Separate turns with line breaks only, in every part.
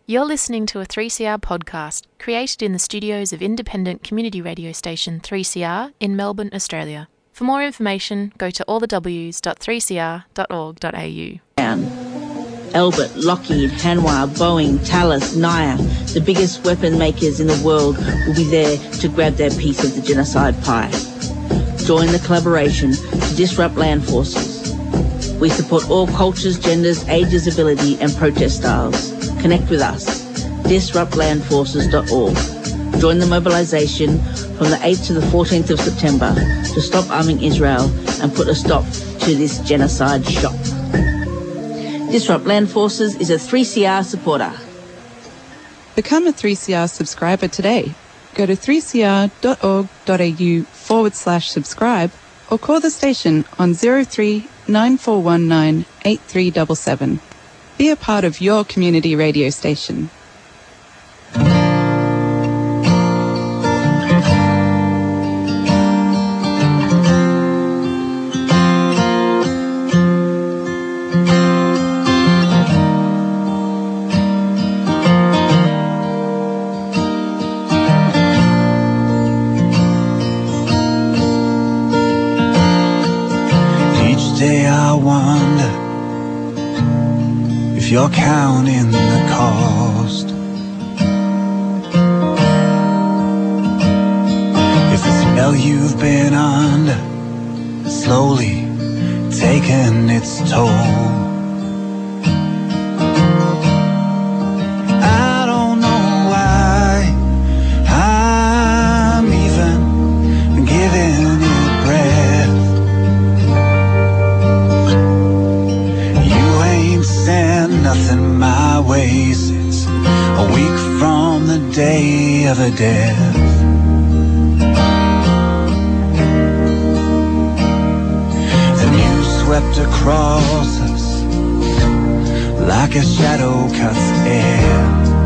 You're listening to a 3CR podcast created in the studios of independent community radio station 3CR in Melbourne, Australia. For more information, go to allthews.3cr.org.au.
Albert, Lockheed, Hanwha, Boeing, Thales, Naya, the biggest weapon makers in the world will be there to grab their piece of the genocide pie. Join the collaboration to disrupt land forces. We support all cultures, genders, ages, ability and protest styles. Connect with us. DisruptLandForces.org. Join the mobilisation from the 8th to the 14th of September to stop arming Israel and put a stop to this genocide shop. Disrupt Land Forces is a 3CR supporter.
Become a 3CR subscriber today. Go to 3cr.org.au/subscribe or call the station on 03 9419 8377. Be a part of your community radio station.
Each day I wonder if you're counting the cost, if the spell you've been under slowly taking its toll. I don't know why I'm even giving it breath. Send nothing my way since a week from the day of her death. The news swept across us like a shadow cuts air.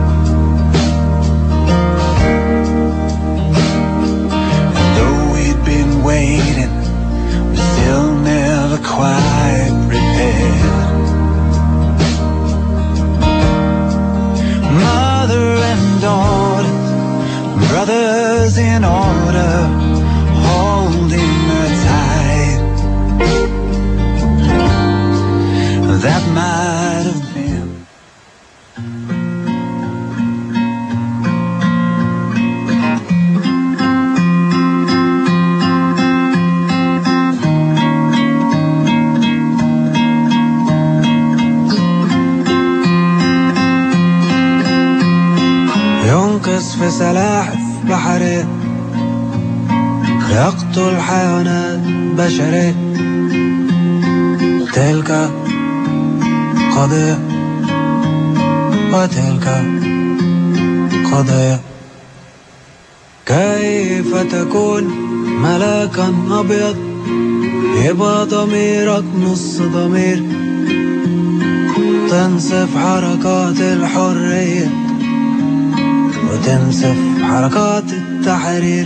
And though we'd been waiting, we still never quite prepared. Mother and daughters, brothers in order, holding her tight. That might have been ينقص في سلاحف بحرية، يقتل حيوانات بشرية. تلك قضية وتلك قضية. كيف تكون ملاكا أبيض يبقى ضميرك نص ضمير، تنسف حركات الحرية وتنسف حركات التحرير،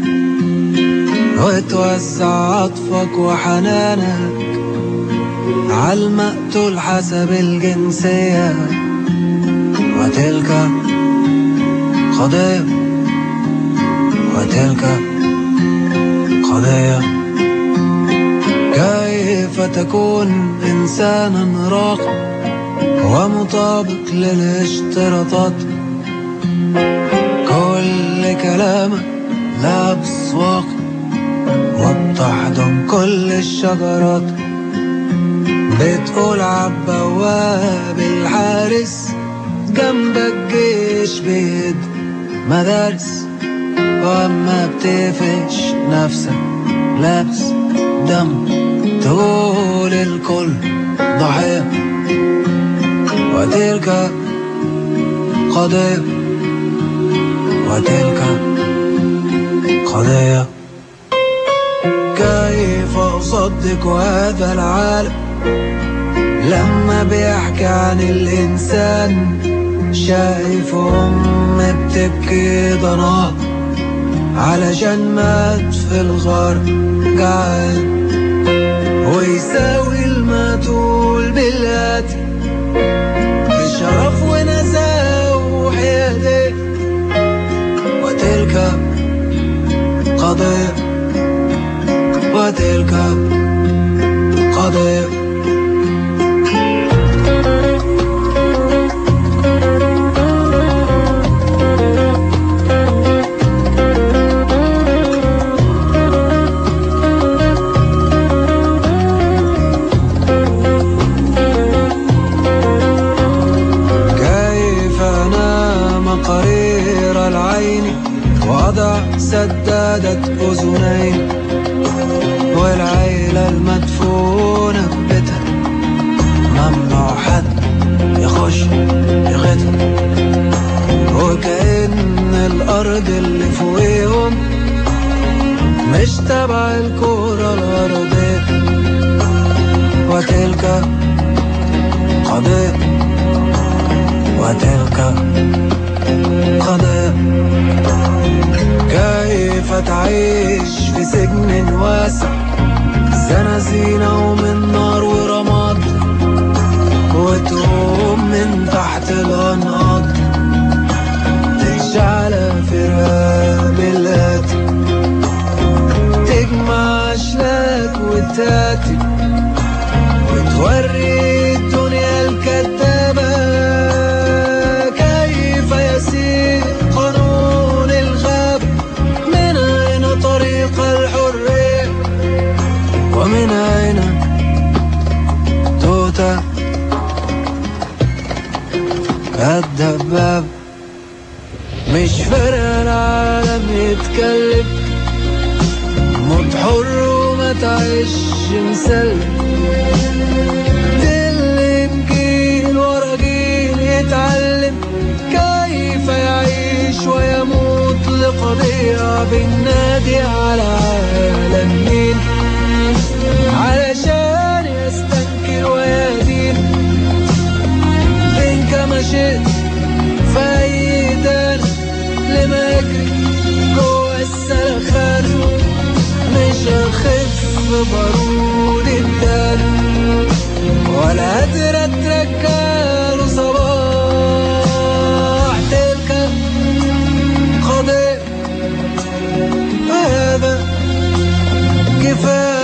وتوزع عطفك وحنانك عالمقتول حسب الجنسية. وتلك قضية وتلك قضية. كيف تكون إنسانا راقي ومطابق للاشتراطات، كل كلامك لا بسواق وبتحضن كل الشجرات، بتقول عالبواب الحارس جنبك جيش بيد مدارس، وأما بتقفش نفسك لابس دم تقول الكل ضحية. وتلك قضية وتلك قضية. كيف أصدق هذا العالم لما بيحكي عن الإنسان؟ شايف بتبكي ضناها علشان مات في الغار جعان، ويساوي المقتول بالقتل بشرف ونزاهة
قضية وتلك قضية. سدادت أذنين والعيلة المدفونة ببيتها ممنوع حد يخش يغتها، وكأن الأرض اللي فوقيهم مش تبع الكرة الأرضية. وتلك قضية وتلك قضية. كيف تعيش في سجن واسع زنازينة ومن نار ورماد، وتقوم من تحت الأنقاض تشعل في رقاب القاتل، تجمع أشلاك وتاتي وتوري الدنيا الكدابة كيف يسير قانون الغابة. من أين طريق الحرية ومن أين توتا الدباب؟ مش فارق العالم يتكلم، موت حر وما تعيش مسلم، تلم جيل ورا جيل يتعلم كيف يعيش ويموت لقضية بالنادي على عالم مين علشان يستنكر ويدين. فين كما شئت فايدان لما يجري جوه السلخان، مش هخف بارود الدان ولا قادر اتركه صباح. تلك قضية وهذا كفاية.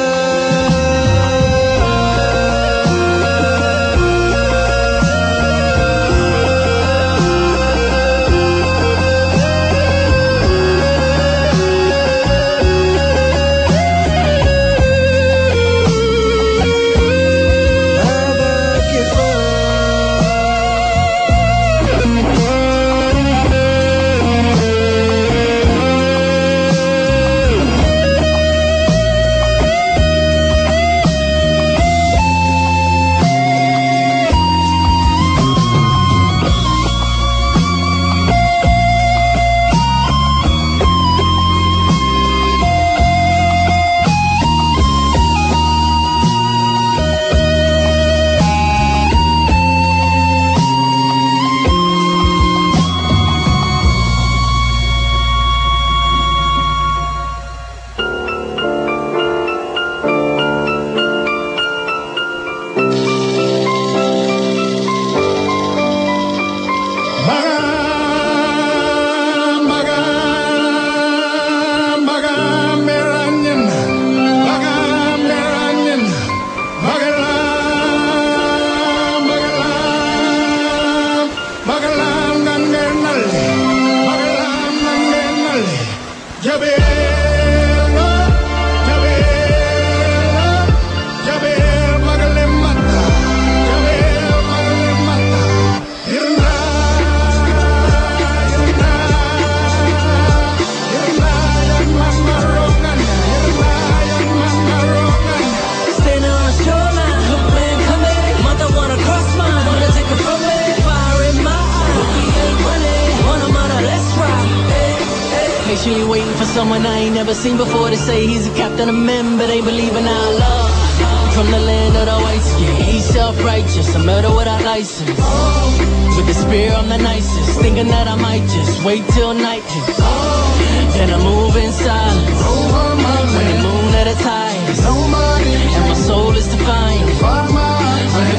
Patiently waiting for someone I ain't never seen before to say he's a captain of men, but they believe in our love. From the land of the white skin, he's self-righteous, a murder without license. With the spear I'm the nicest, thinking that I might just wait till night hits. Then I move in silence, when the moon at its highest, and my soul is defiant. I'm consumed by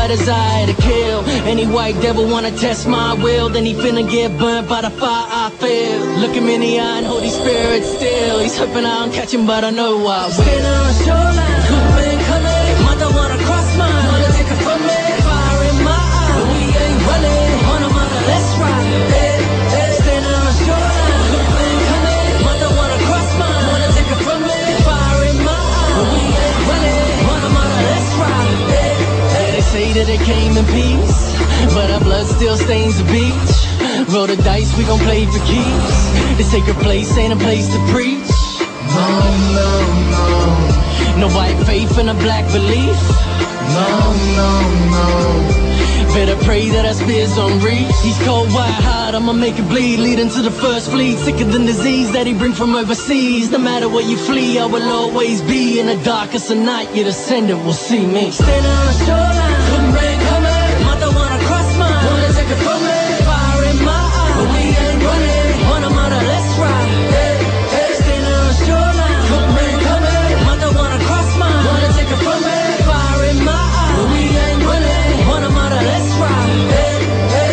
a desire to kill. Any white devil wanna test my will, then he finna get burnt by the fire I feel. Look him in the eye and hold his spirit still. He's hoping I don't catch him, but I know I will. Standing on the shoreline, cool man coming. Mother wanna cross mine, wanna take it from me. Fire in my eye, but we ain't running. Wanna mother, let's ride. Hey, hey. Standing on the shoreline, cool man coming. Mother wanna cross mine, wanna take it from me. Fire in my eye, but we ain't running. Wanna mother, let's ride. Hey, hey. They say that it came in peace, but our blood still stains the beach. Roll the dice, we gon' play for keeps. The sacred place ain't a place to preach.
No, no, no.
No white faith and a black belief.
No, no, no.
Better pray that our spears don't reach. He's cold, white hot, I'ma make it bleed. Leading to the first fleet, sicker than disease that he bring from overseas. No matter where you flee, I will always be. In the darkest of night, your descendant will see me. Standing on the shoreline, couldn't rain coming. Mother wanna cross mine, wanna take it from me. Fire in my eye, but we ain't running. Wanna mother, let's ride. Hey, hey. Standing on the shoreline, couldn't rain coming. Mother wanna cross mine, wanna take it from me. Fire in my eye, but we ain't running. Wanna mother, let's ride. Hey, hey.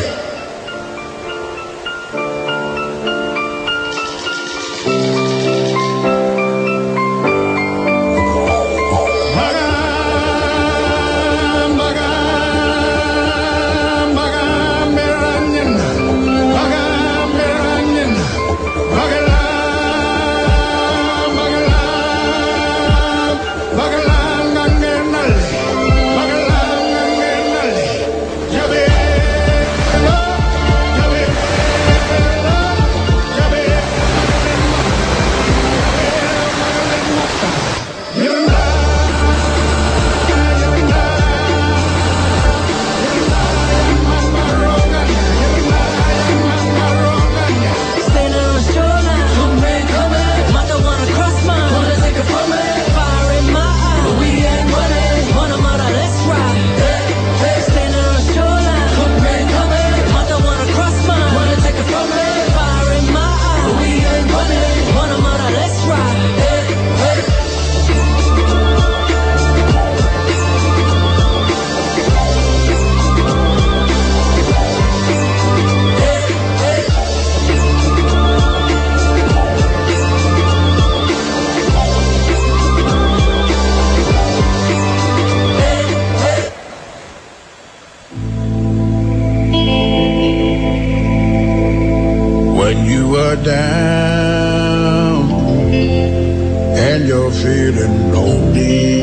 Down and you're feeling lonely,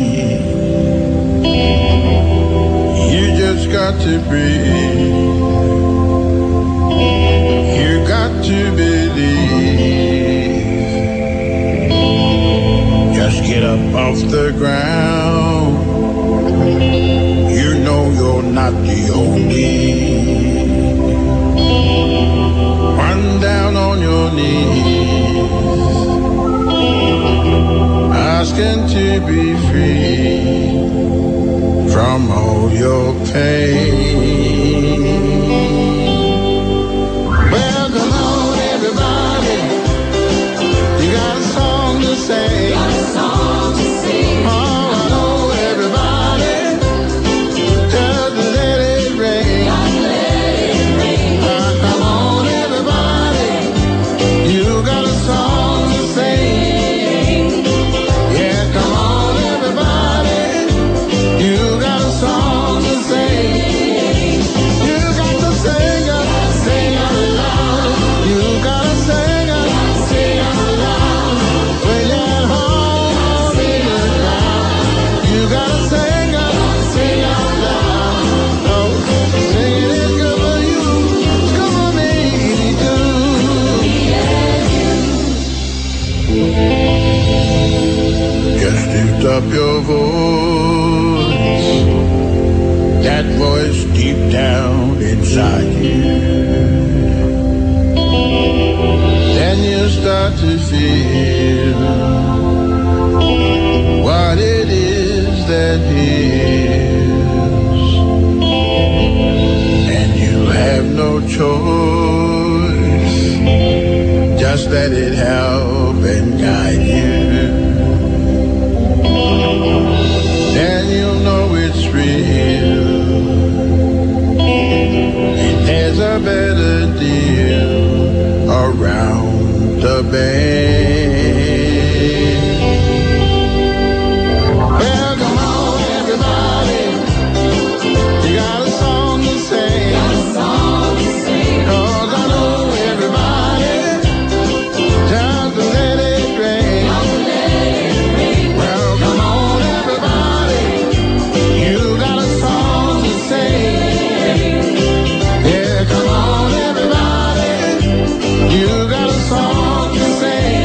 you just got to breathe, you got to believe. Just get up off the ground, you know you're not the only. Run down on your knees, asking to be free from all your pain. Well, come on, everybody, you got a song to sing. Got a song to sing. Oh, I know everybody, just let it rain. Just let it rain. Come on, everybody, you got a song to sing. Yeah, come on, everybody, you got a song to sing. You got to sing it, sing it loud. You got to sing it, sing it loud. When you're at home, sing it loud. You got to sing it loud. Oh, singing is good for you, it's good for me too. Just lift up your voice, that voice deep down inside you. Then you start to feel what it is that is, and you have no choice. Just let it help and guide you. Then you'll know it's real. to bed. Well, come on, everybody. You got a song to sing. Cause I know everybody just to let it rain. Well, come on, everybody. You got a song to sing. Yeah, come on, everybody. You got a song to sing.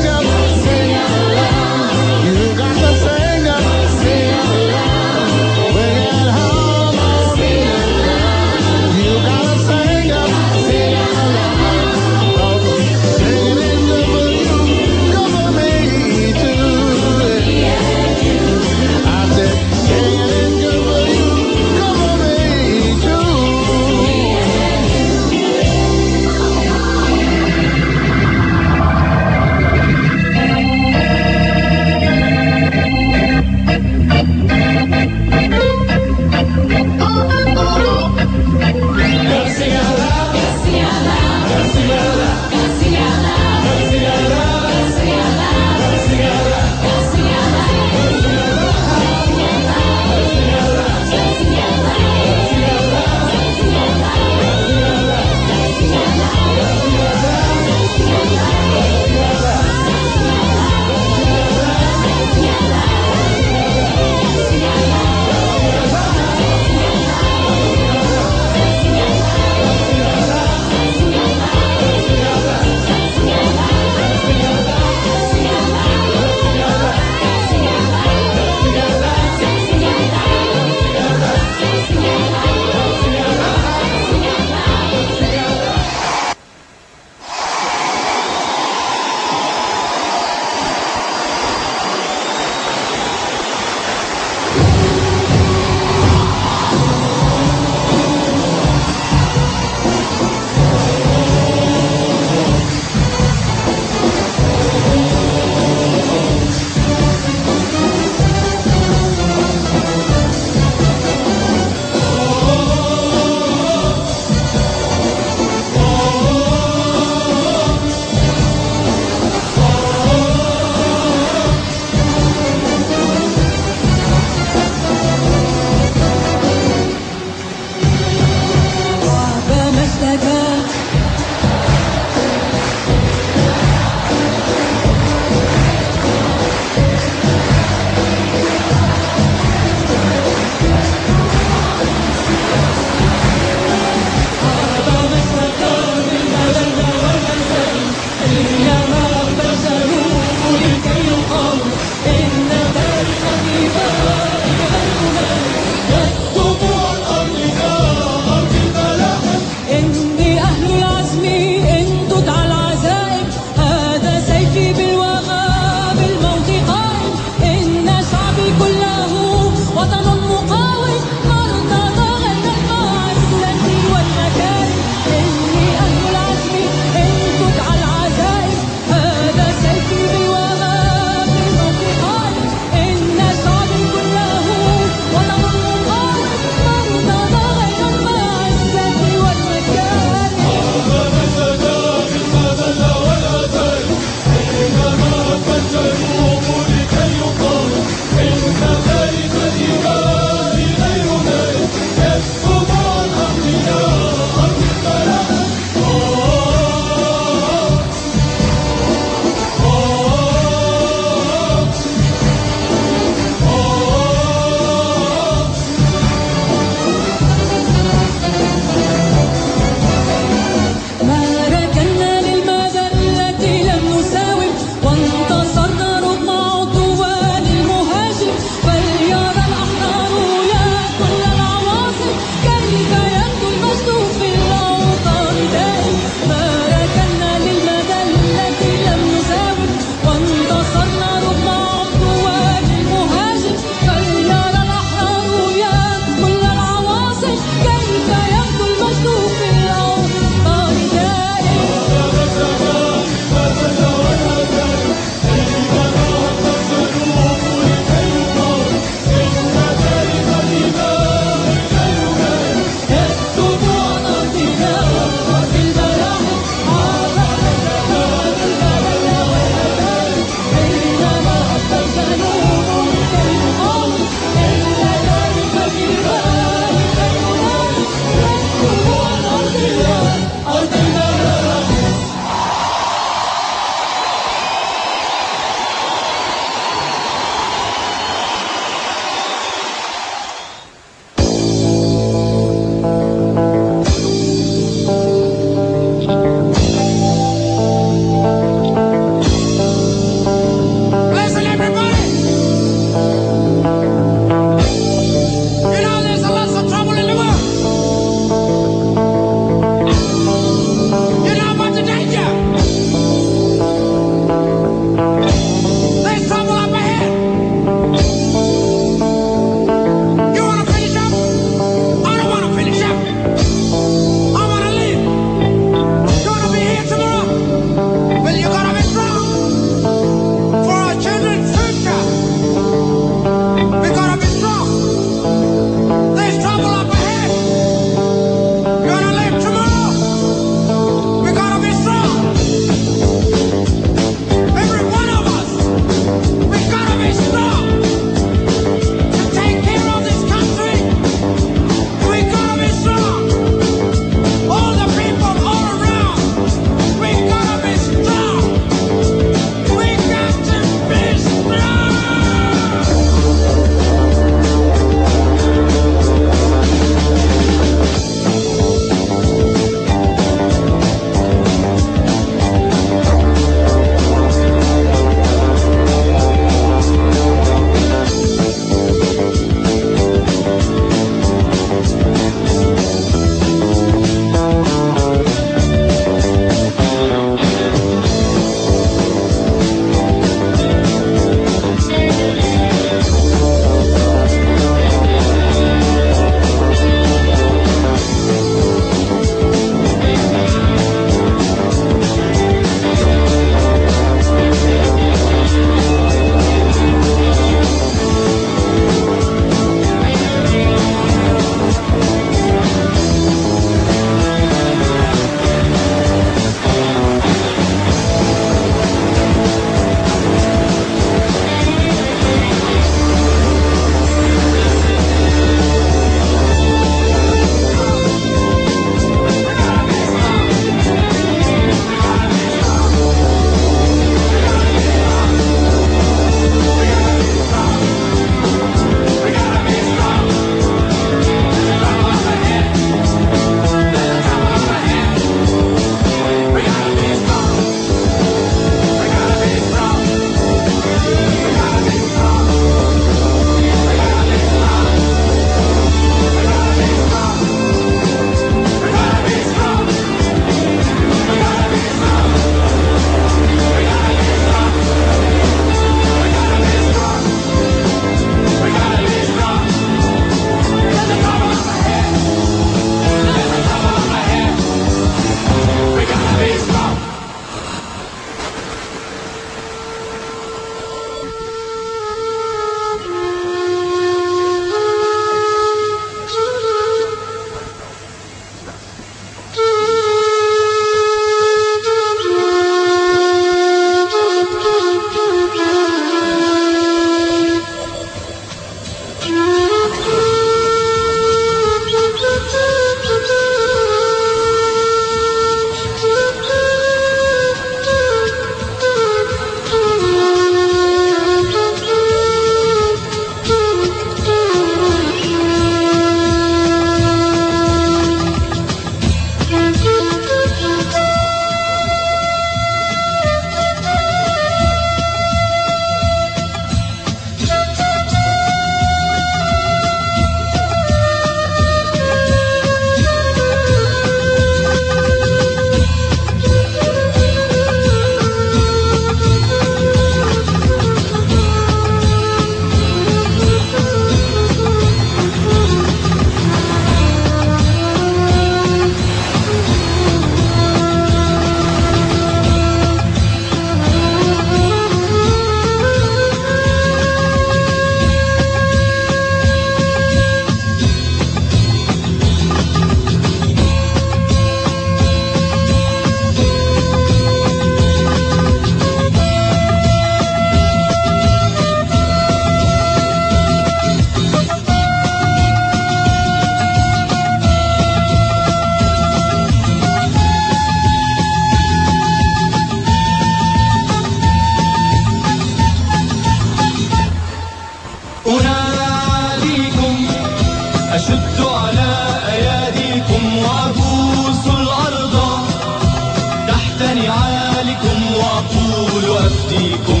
وأفديكم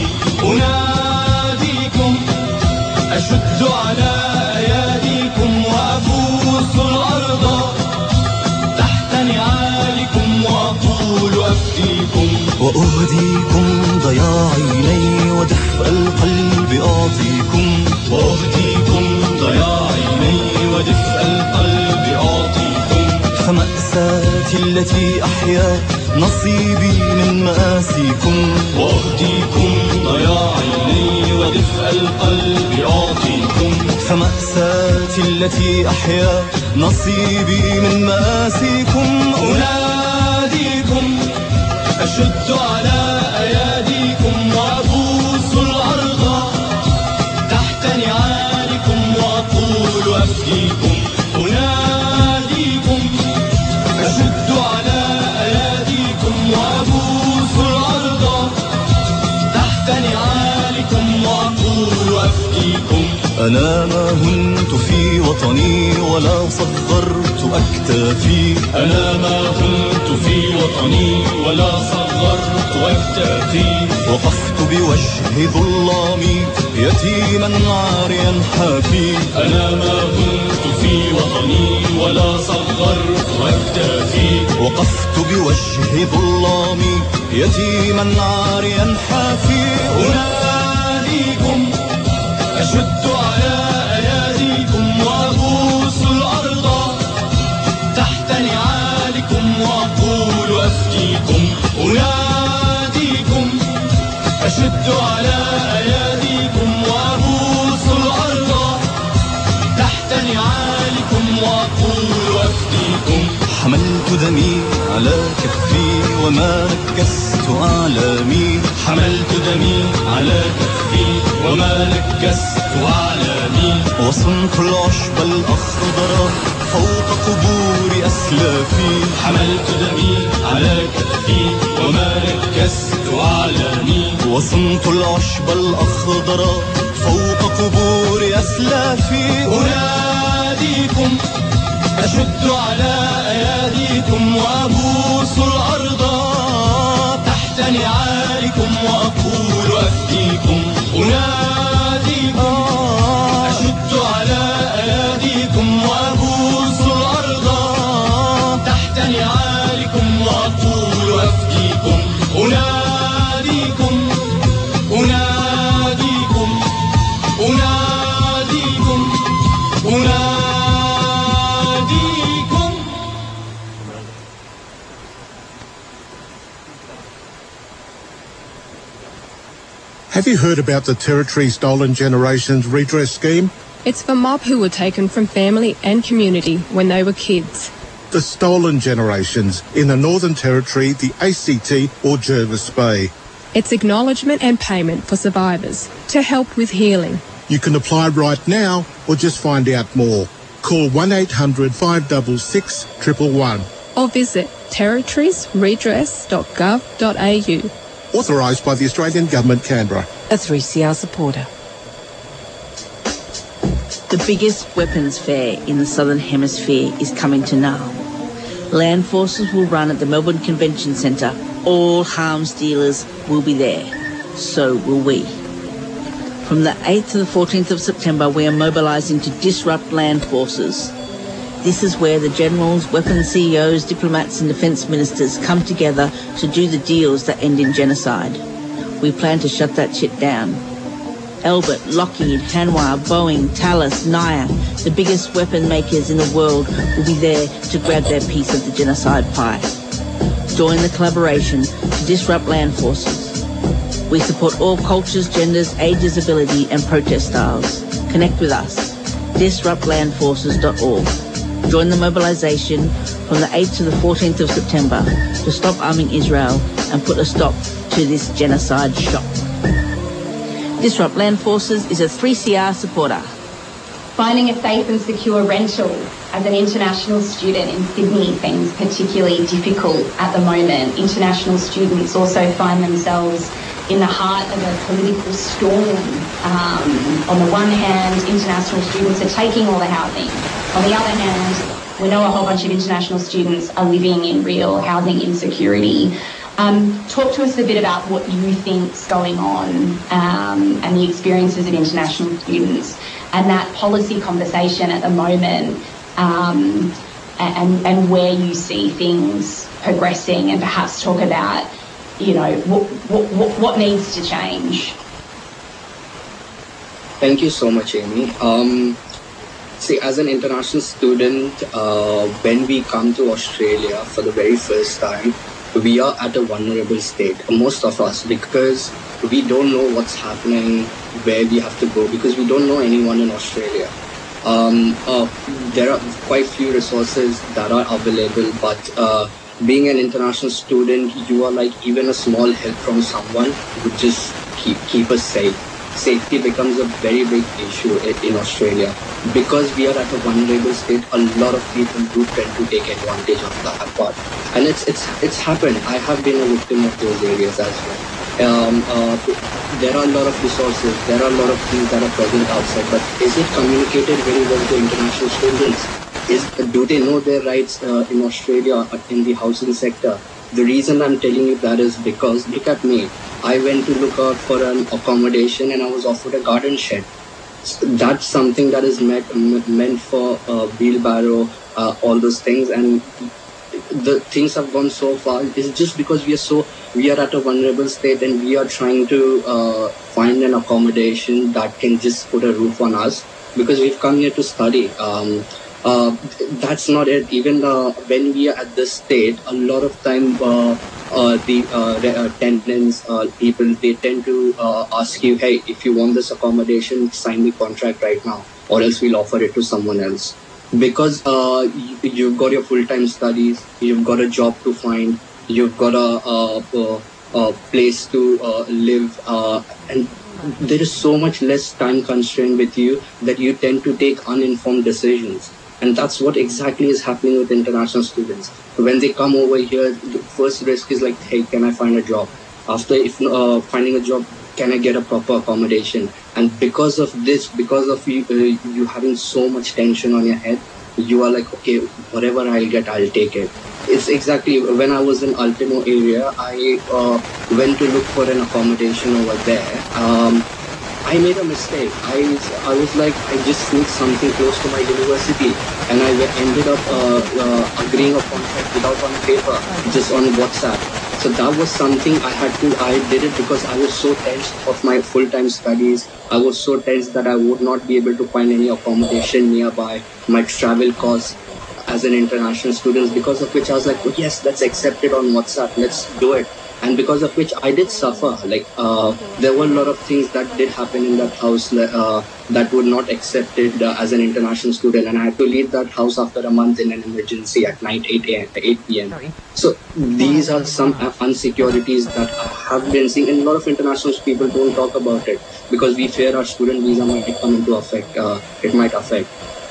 أناديكم أشد على أياديكم وأبوس الأرض تحت نعالكم وأقول أفديكم
وأهديكم ضياع عيني ودفء القلب أعطيكم
وأهديكم ضياع عيني ودفء القلب أعطيكم
فمأساتي التي أحيا نصيبي من مآسيكم
وأهديكم ضياع عيني ودفء القلب أعطيكم
فمأساتي التي أحيا نصيبي من مآسيكم
أناديكم أشد على أياديكم وأبوس الأرض تحت نعالكم وأقول أفديكم أناديكم أشد على أياديكم وأبوس الأرض تحت نعالكم وأقول أفديكم
أنا ما هنت في وطني ولا صغرت أكتافي
أنا ما كنت في وطني ولا صغرت أكتافي
وقفت بوجه ظلامي يتيما عاريا حافي
أنا ما كنت في وطني ولا صغرت أكتافي
وقفت بوجه ظلامي يتيما عاريا حافي
أناديكم أشد على أياديكم وأبوس الأرض تحت نعالكم وأقول أفديكم أناديكم أشد على أياديكم وأبوس الأرض تحت نعالكم وأقول أفديكم
حملت دمي على كفي وما نكست أعلامي
حملت دمي على كفي وما نكست أعلامي
وصنت العشب الأخضر فوق قبور أسلافي
حملت دمي على كفي وما نكست أعلامي
وصنت العشب الأخضر فوق قبور أسلافي
أناديكم أشد على أياديكم وأبوس الأرض تحت نعالكم وأقول أفديكم أناديكم أشد على أياديكم وأبوس الأرض تحت نعالكم وأقول أفديكم أناديكم أناديكم أناديكم أناديكم.
Have you heard about the Territory Stolen Generations redress scheme?
It's for mob who were taken from family and community when they were kids.
The Stolen Generations in the Northern Territory, the ACT or Jervis Bay.
It's acknowledgement and payment for survivors to help with healing.
You can apply right now or just find out more. Call 1-800 566 111.
Or visit territoriesredress.gov.au.
Authorised by the Australian Government, Canberra.
A 3CR supporter.
The biggest weapons fair in the Southern Hemisphere is coming to Naarm. Land Forces will run at the Melbourne Convention Centre. All arms dealers will be there. So will we. From the 8th to the 14th of September, we are mobilising to disrupt Land Forces. This is where the generals, weapons CEOs, diplomats and defence ministers come together to do the deals that end in genocide. We plan to shut that shit down. Albert, Lockheed, Hanwha, Boeing, Thales, Naya, the biggest weapon makers in the world, will be there to grab their piece of the genocide pie. Join the collaboration to disrupt Land Forces. We support all cultures, genders, ages, ability and protest styles. Connect with us. DisruptLandForces.org. Join the mobilisation from the 8th to the 14th of September to stop arming Israel and put a stop to this genocide shop. Disrupt Land Forces is a 3CR supporter.
Finding a safe and secure rental as an international student in Sydney seems particularly difficult at the moment. International students also find themselves in the heart of a political storm. On the one hand, international students are taking all the housing. On the other hand, we know a whole bunch of international students are living in real housing insecurity. Talk to us a bit about what you think's going on and the experiences of international students and that policy conversation at the moment, and where you see things progressing, and perhaps talk about, you know, what needs to change.
Thank you so much, Amy. See, as an international student, when we come to Australia for the very first time, we are at a vulnerable state, most of us, because we don't know what's happening, where we have to go, because we don't know anyone in Australia. There are quite few resources that are available, but being an international student, you are like, even a small help from someone would just keep us safe. Safety becomes a very big issue in Australia. Because we are at a vulnerable state, a lot of people do tend to take advantage of that part. And it's happened. I have been a victim of those areas as well. There are a lot of resources, there are a lot of things that are present outside, but is it communicated very well to international students? Do they know their rights in Australia in the housing sector? The reason I'm telling you that is because, look at me. I went to look out for an accommodation and I was offered a garden shed. That's something that is meant for wheelbarrow, all those things, and the things have gone so far. It's just because we are at a vulnerable state and we are trying to find an accommodation that can just put a roof on us, because we've come here to study. That's not it. Even when we are at this state, a lot of time the tenants, people, they tend to ask you, hey, if you want this accommodation, sign the contract right now, or else we'll offer it to someone else. Because you've got your full-time studies, you've got a job to find, you've got a place to live, and there is so much less time constraint with you that you tend to take uninformed decisions. And that's what exactly is happening with international students. When they come over here, the first risk is like, hey, can I find a job? After finding a job, can I get a proper accommodation? And because of this, because of you having so much tension on your head, you are like, okay, whatever I'll get, I'll take it. It's exactly when I was in Ultimo area, I went to look for an accommodation over there. I made a mistake. I was like, I just need something close to my university, and I ended up agreeing a contract without on paper, just on WhatsApp. So that was something I did it because I was so tense of my full-time studies. I was so tense that I would not be able to find any accommodation nearby, my travel costs as an international student, because of which I was like, oh, yes, let's accept it on WhatsApp, let's do it. And because of which I did suffer. Like there were a lot of things that did happen in that house that were not accepted as an international student, and I had to leave that house after a month in an emergency at night, 8 p.m. So these are some insecurities that I have been seeing, and a lot of international people don't talk about it because we fear our student visa might come into effect. It might affect.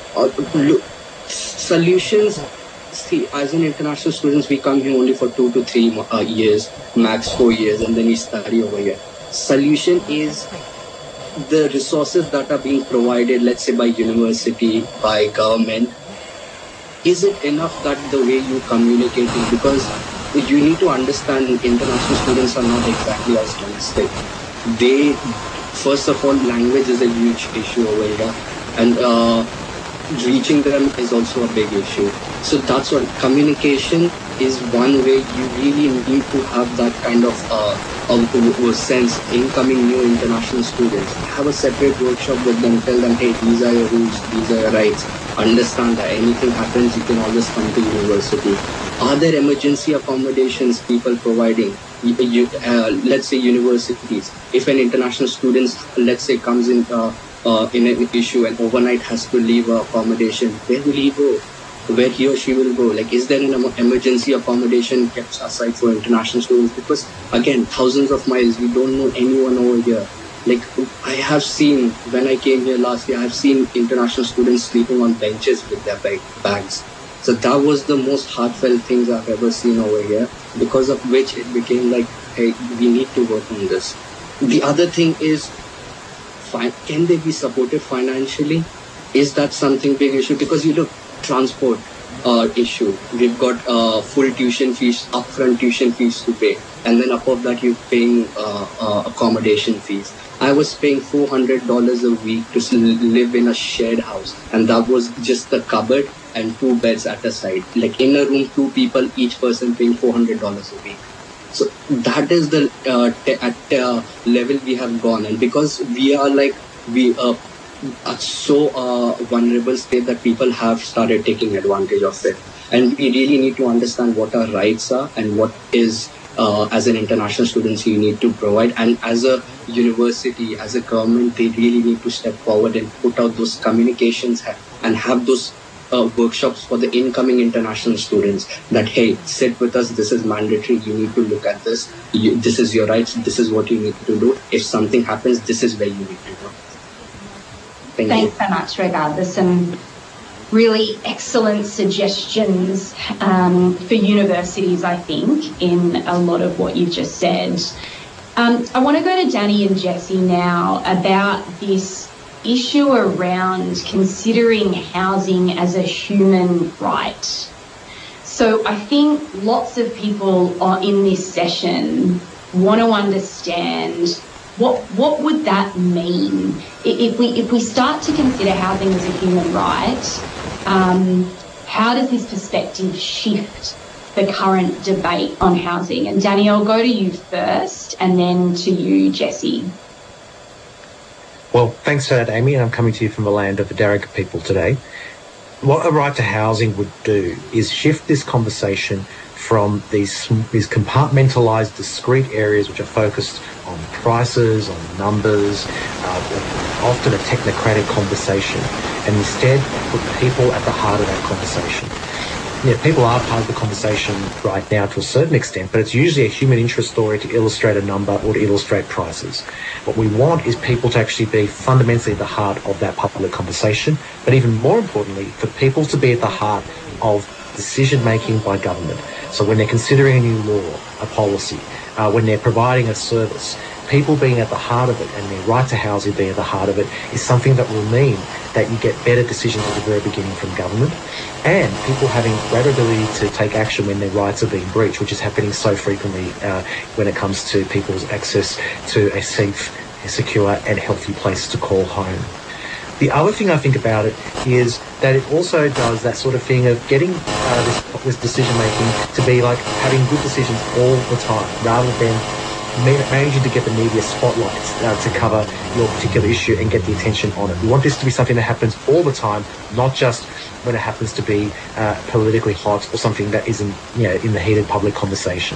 Solutions. See, as an international students, we come here only for 2 to 3 years, max 4 years, and then we study over here. Solution is the resources that are being provided, let's say by university, by government. Is it enough that the way you communicate it? Because you need to understand international students are not exactly as domestic. They, first of all, language is a huge issue over here, and reaching them is also a big issue. So that's what communication is one way. You really need to have that kind of sense. Incoming new international students, have a separate workshop with them, tell them, hey, these are your rules, these are your rights. Understand that anything happens, you can always come to university. Are there emergency accommodations people providing? Let's say universities. If an international student, let's say, comes in an issue and overnight has to leave accommodation, where will he go? Where he or she will go? Like, is there an emergency accommodation kept aside for international students? Because again, thousands of miles, we don't know anyone over here. Like, I have seen, when I came here last year, I have seen international students sleeping on benches with their bags. So that was the most heartfelt things I've ever seen over here, because of which it became like, hey, we need to work on this. The other thing is, can they be supported financially? Is that something big issue? Because you look, transport, issue. We've got full tuition fees, upfront tuition fees to pay, and then above that you're paying accommodation fees. I was paying $400 a week to live in a shared house, and that was just the cupboard and 2 beds at a side. Like in a room, 2 people, each person paying $400 a week. So that is the level we have gone, and because we are so vulnerable state that people have started taking advantage of it, and we really need to understand what our rights are and what is as an international student you need to provide, and as a university, as a government, they really need to step forward and put out those communications and have those workshops for the incoming international students that, hey, sit with us, this is mandatory, you need to look at this, this is your rights, this is what you need to do, if something happens, this is where you need to go.
Thanks so much, Raghav. There's some really excellent suggestions for universities, I think, in a lot of what you've just said. I want to go to Danny and Jessie now about this issue around considering housing as a human right. So I think lots of people in this session want to understand what would that mean if we start to consider housing as a human right. How does this perspective shift the current debate on housing? And Danny, I'll go to you first, and then to you, Jessie.
Well, thanks for that, Amy, and I'm coming to you from the land of the Darug people today. What a right to housing would do is shift this conversation from these compartmentalised, discrete areas which are focused on prices, on numbers, often a technocratic conversation, and instead put people at the heart of that conversation. Yeah, people are part of the conversation right now to a certain extent, but it's usually a human interest story to illustrate a number or to illustrate prices. What we want is people to actually be fundamentally at the heart of that public conversation, but even more importantly, for people to be at the heart of decision-making by government. So when they're considering a new law, a policy, when they're providing a service, people being at the heart of it and their right to housing being at the heart of it is something that will mean that you get better decisions at the very beginning from government, and people having greater ability to take action when their rights are being breached, which is happening so frequently when it comes to people's access to a safe, secure and healthy place to call home. The other thing I think about it is that it also does that sort of thing of getting this decision-making to be like having good decisions all the time, rather than managing to get the media spotlights to cover your particular issue and get the attention on it. We want this to be something that happens all the time, not just when it happens to be politically hot or something that isn't, in the heated public conversation.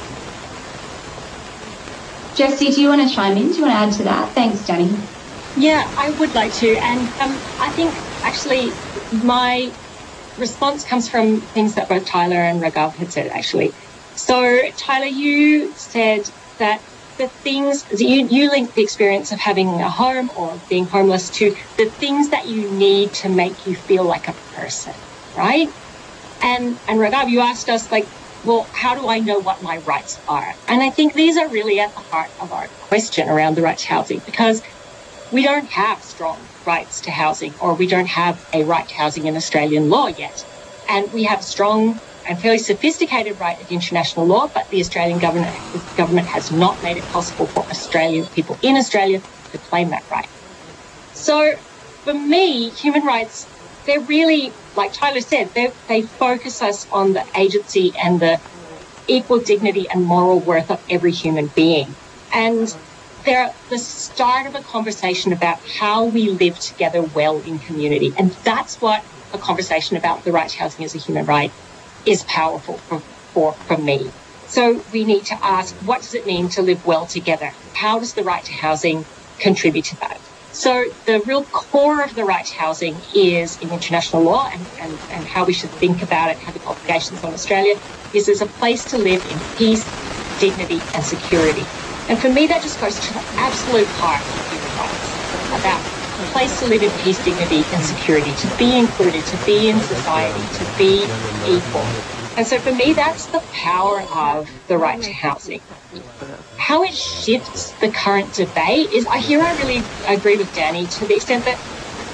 Jessie, do you want to chime in? Do you want to add to that? Thanks, Danny.
Yeah, I would like to. And I think actually my response comes from things that both Tyler and Raghav had said, actually. So, Tyler, you said that the things, you link the experience of having a home or being homeless to the things that you need to make you feel like a person, right? And Raghav, you asked us, well, how do I know what my rights are? And I think these are really at the heart of our question around the right to housing, because we don't have strong rights to housing, or we don't have a right to housing in Australian law yet. And we have a strong and fairly sophisticated right of international law, but the Australian government has not made it possible for people in Australia to claim that right. So for me, human rights, they're really, like Tyler said, they focus us on the agency and the equal dignity and moral worth of every human being. And they're the start of a conversation about how we live together well in community. And that's what a conversation about the right to housing as a human right is powerful for me. So we need to ask, what does it mean to live well together? How does the right to housing contribute to that? So the real core of the right to housing is in international law, and how we should think about it, having obligations on Australia, is as a place to live in peace, dignity and security. And for me, that just goes to the absolute heart of human rights, about a place to live in peace, dignity and security, to be included, to be in society, to be equal. And so for me, that's the power of the right to housing. How it shifts the current debate is, I really agree with Danny to the extent that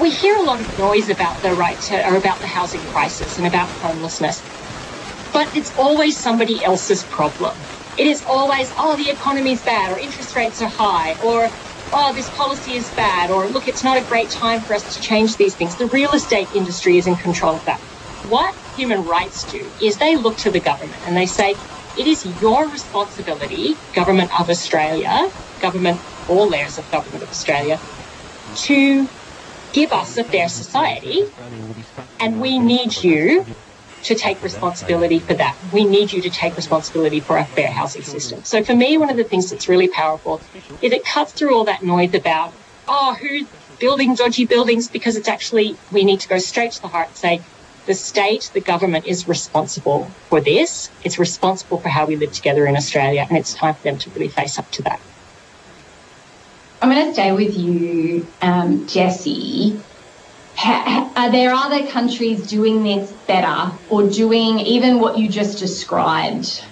we hear a lot of noise about the about the housing crisis and about homelessness, but it's always somebody else's problem. It is always, the economy's bad, or interest rates are high, or this policy is bad, or look, it's not a great time for us to change these things. The real estate industry is in control of that. What human rights do is they look to the government and they say, it is your responsibility, Government of Australia, all layers of Government of Australia, to give us a fair society, and we need you to take responsibility for that. We need you to take responsibility for a fair housing system. So for me, one of the things that's really powerful is it cuts through all that noise about, who's building dodgy buildings, because it's actually, we need to go straight to the heart and say, the state, the government is responsible for this. It's responsible for how we live together in Australia, and it's time for them to really face up to that.
I'm going to stay with you, Jessie. Are there other countries doing this better or doing even what you just described?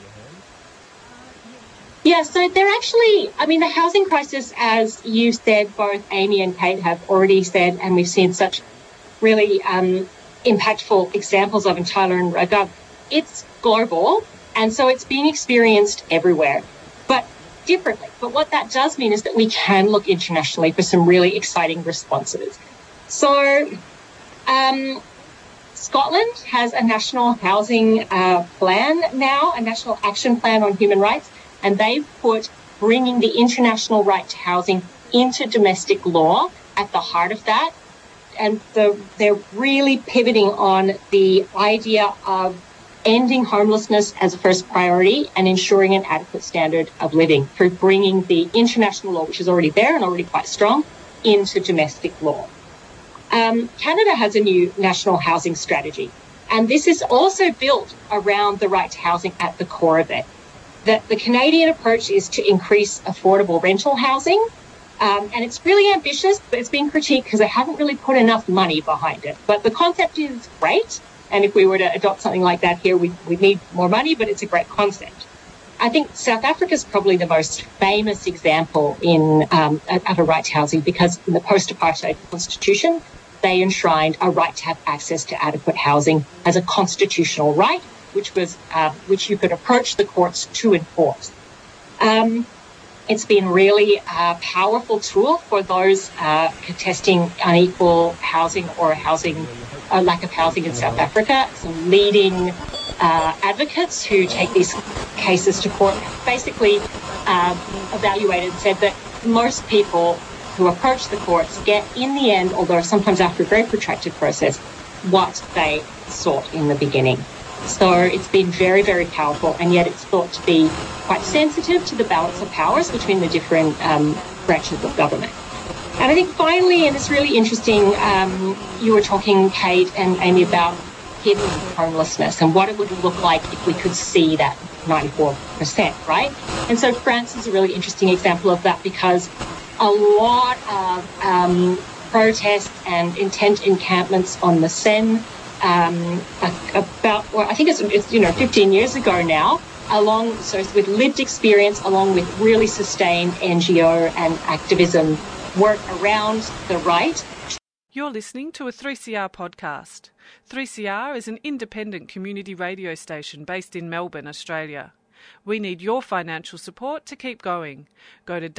Yeah, so they're actually, the housing crisis, as you said, both Amy and Kate have already said, and we've seen such really impactful examples of in Tyler and Raghav, it's global, and so it's being experienced everywhere, but differently. But what that does mean is that we can look internationally for some really exciting responses. So Scotland has a national housing plan now, a national action plan on human rights, and they've put bringing the international right to housing into domestic law at the heart of that. And they're really pivoting on the idea of ending homelessness as a first priority and ensuring an adequate standard of living for bringing the international law, which is already there and already quite strong, into domestic law. Canada has a new national housing strategy, and this is also built around the right to housing at the core of it. The Canadian approach is to increase affordable rental housing, and it's really ambitious, but it's been critiqued because they haven't really put enough money behind it. But the concept is great, and if we were to adopt something like that here, we need more money, but it's a great concept. I think South Africa is probably the most famous example of a right to housing, because in the post-apartheid constitution, they enshrined a right to have access to adequate housing as a constitutional right, which you could approach the courts to enforce. It's been really a powerful tool for those contesting unequal housing or lack of housing in South Africa. Some leading advocates who take these cases to court basically evaluated and said that most people who approach the courts get, in the end, although sometimes after a very protracted process, what they sought in the beginning. So it's been very, very powerful, and yet it's thought to be quite sensitive to the balance of powers between the different branches of government. And I think finally, and it's really interesting, you were talking, Kate and Amy, about hidden homelessness and what it would look like if we could see that 94%, right? And so France is a really interesting example of that, because a lot of protests and intent encampments on the Seine I think it's 15 years ago now, with lived experience, along with really sustained NGO and activism work around the right.
You're listening to a 3CR podcast. 3CR is an independent community radio station based in Melbourne, Australia. We need your financial support to keep going. Go to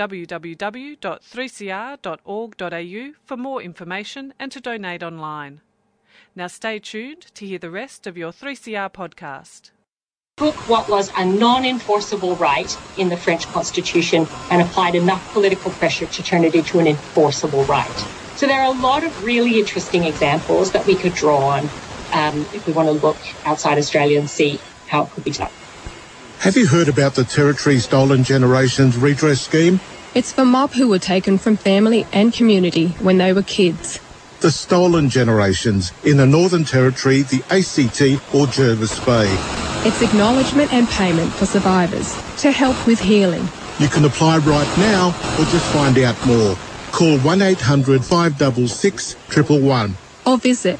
www.3cr.org.au for more information and to donate online. Now stay tuned to hear the rest of your 3CR podcast.
Took what was a non-enforceable right in the French Constitution and applied enough political pressure to turn it into an enforceable right. So there are a lot of really interesting examples that we could draw on if we want to look outside Australia and see how it could be done.
Have you heard about the Territory Stolen Generations Redress Scheme?
It's for mob who were taken from family and community when they were kids.
The stolen generations in the Northern Territory, the ACT or Jervis Bay.
It's acknowledgement and payment for survivors to help with healing.
You can apply right now or just find out more. Call 1800 566 111.
Or visit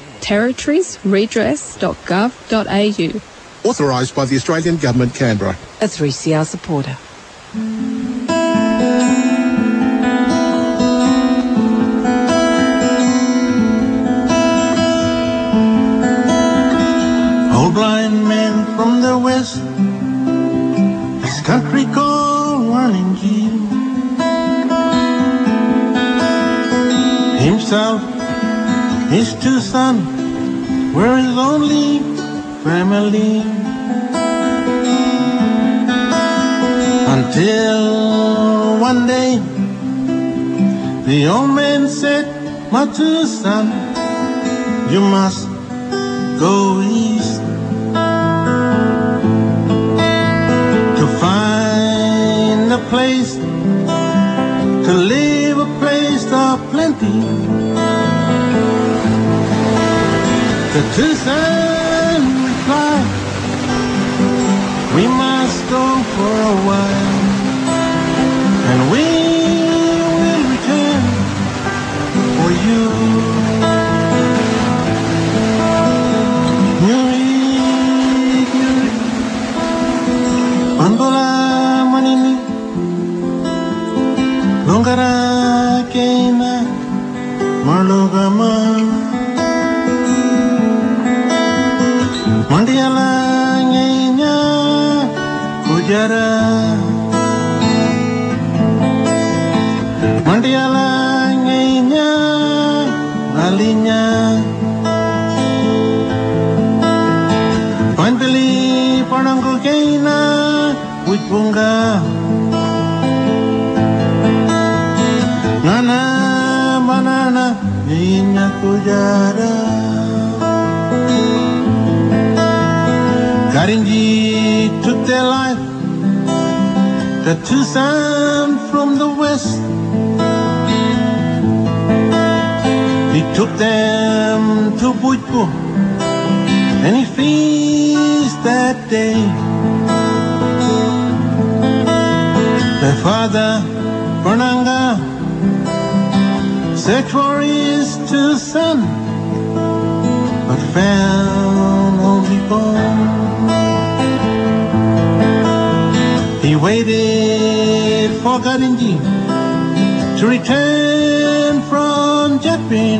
territoriesredress.gov.au.
Authorised by the Australian Government, Canberra.
A 3CR supporter.
west, this country called Warningi. Himself, his two sons were his only family. Until one day, the old man said, my two sons, you must go east to find a place to live, a place of plenty. The two sons replied, we must go for a while, and we will return for you. Andola manini, longara keina, marlogama, mandiala ngenya, kujara, mandiala ngenya, alinya, pandeli panangku keina. Bunga nana banana inya kujara Karinji took their life, the two sons from the west. He took them to Buitpo and he feasted that day. Their father, Bernanga, searched for his two sons, but found only bone. He waited for Karinji to return from Japan.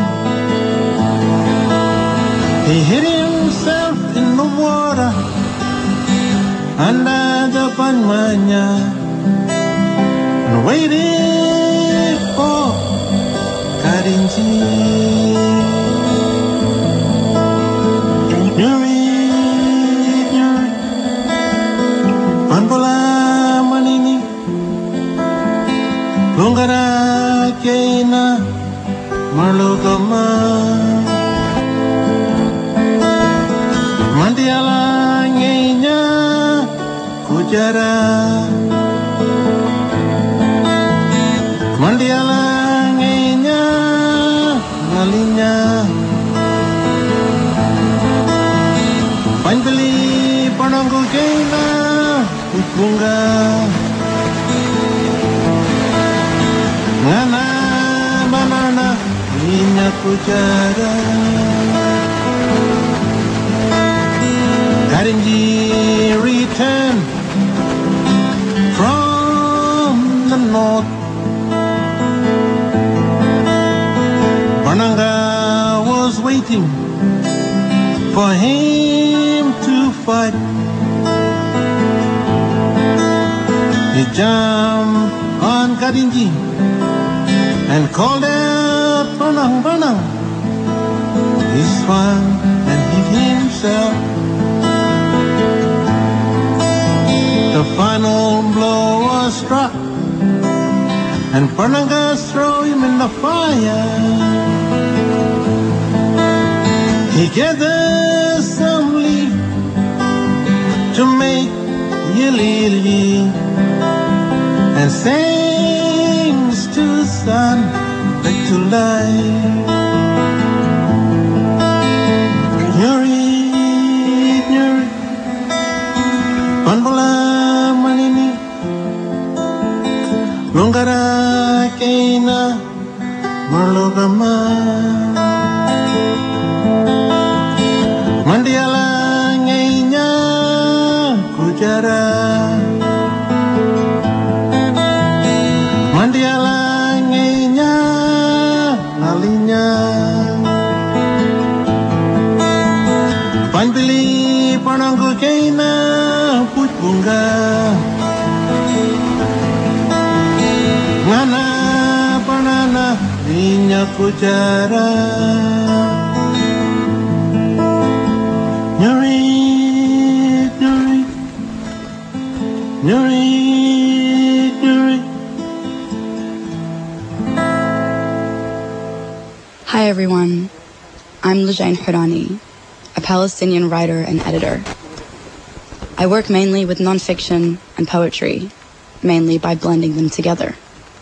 He hid himself in the water under the Panmanya and waited for Karinji. Panbola manini, longara keina, marlogama, mandiala ngenya, kujara. Mandiala ngenya ngalinya Panjali panangku keina bunga Ngana banana minyak kujara Karinji returned from the north. Pananga was waiting for him to fight. He jumped on Karinji and called out, Panang, Panang. He swung and hit himself. The final blow was struck and Pananga threw him in the fire. He gathered some leaf to make yili and sings to the sun back to life. Nyuri, nyuri, panbola manini, longara keina, marlogama. Mandiala ngenya kujara Mandiala ngenya alinya Panbili panangu kaina put bunga ngana panana niña kuchara nyuri nyuri nyuri nyuri.
Hi everyone, I'm Lajane Hirani, a Palestinian writer and editor. I work mainly with nonfiction and poetry, mainly by blending them together.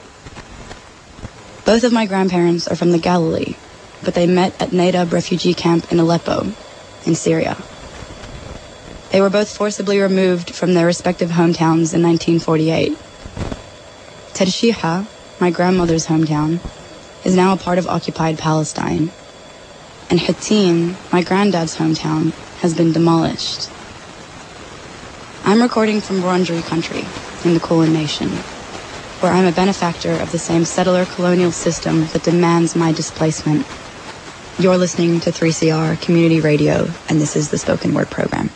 Both of my grandparents are from the Galilee, but they met at Nadab refugee camp in Aleppo, in Syria. They were both forcibly removed from their respective hometowns in 1948. Tershiha, my grandmother's hometown, is now a part of occupied Palestine, and Hattin, my granddad's hometown, has been demolished. I'm recording from Wurundjeri country in the Kulin Nation, where I'm a benefactor of the same settler colonial system that demands my displacement. You're listening to 3CR Community Radio, and this is the Spoken Word Program.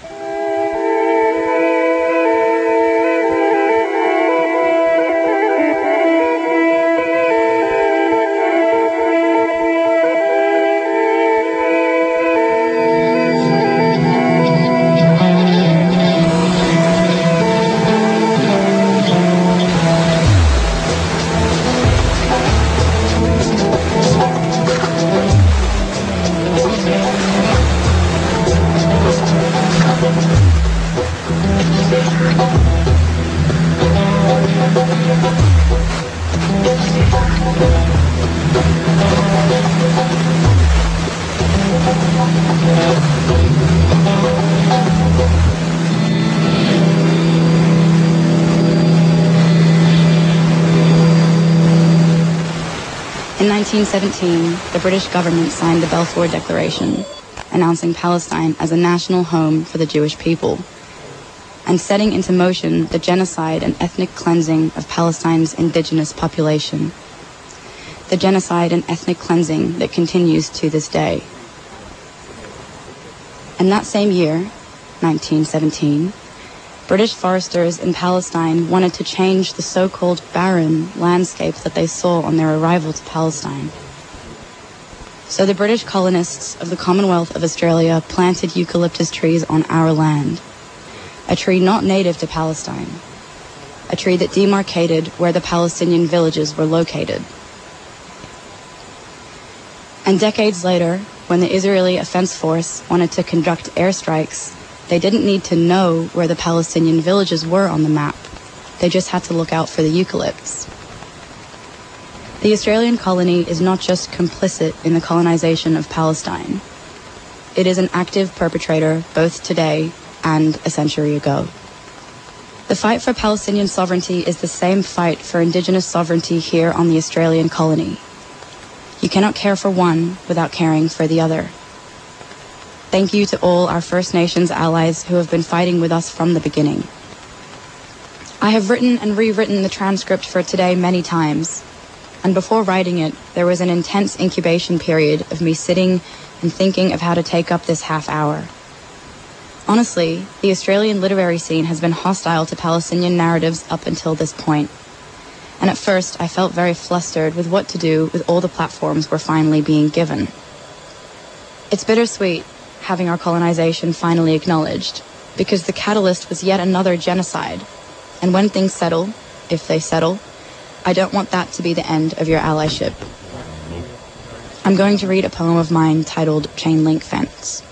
In 1917, the British government signed the Balfour Declaration, announcing Palestine as a national home for the Jewish people, and setting into motion the genocide and ethnic cleansing of Palestine's indigenous population. The genocide and ethnic cleansing that continues to this day. And that same year, 1917, British foresters in Palestine wanted to change the so-called barren landscape that they saw on their arrival to Palestine. So the British colonists of the Commonwealth of Australia planted eucalyptus trees on our land, a tree not native to Palestine, a tree that demarcated where the Palestinian villages were located. And decades later, when the Israeli Defense Force wanted to conduct airstrikes, they didn't need to know where the Palestinian villages were on the map. They just had to look out for the eucalypts. The Australian colony is not just complicit in the colonization of Palestine. It is an active perpetrator both today and a century ago. The fight for Palestinian sovereignty is the same fight for indigenous sovereignty here on the Australian colony. You cannot care for one without caring for the other. Thank you to all our First Nations allies who have been fighting with us from the beginning. I have written and rewritten the transcript for today many times, and before writing it, there was an intense incubation period of me sitting and thinking of how to take up this half hour. Honestly, the Australian literary scene has been hostile to Palestinian narratives up until this point, and at first I felt very flustered with what to do with all the platforms we're finally being given. It's bittersweet having our colonization finally acknowledged, because the catalyst was yet another genocide. And when things settle, if they settle, I don't want that to be the end of your allyship. I'm going to read a poem of mine titled Chain Link Fence.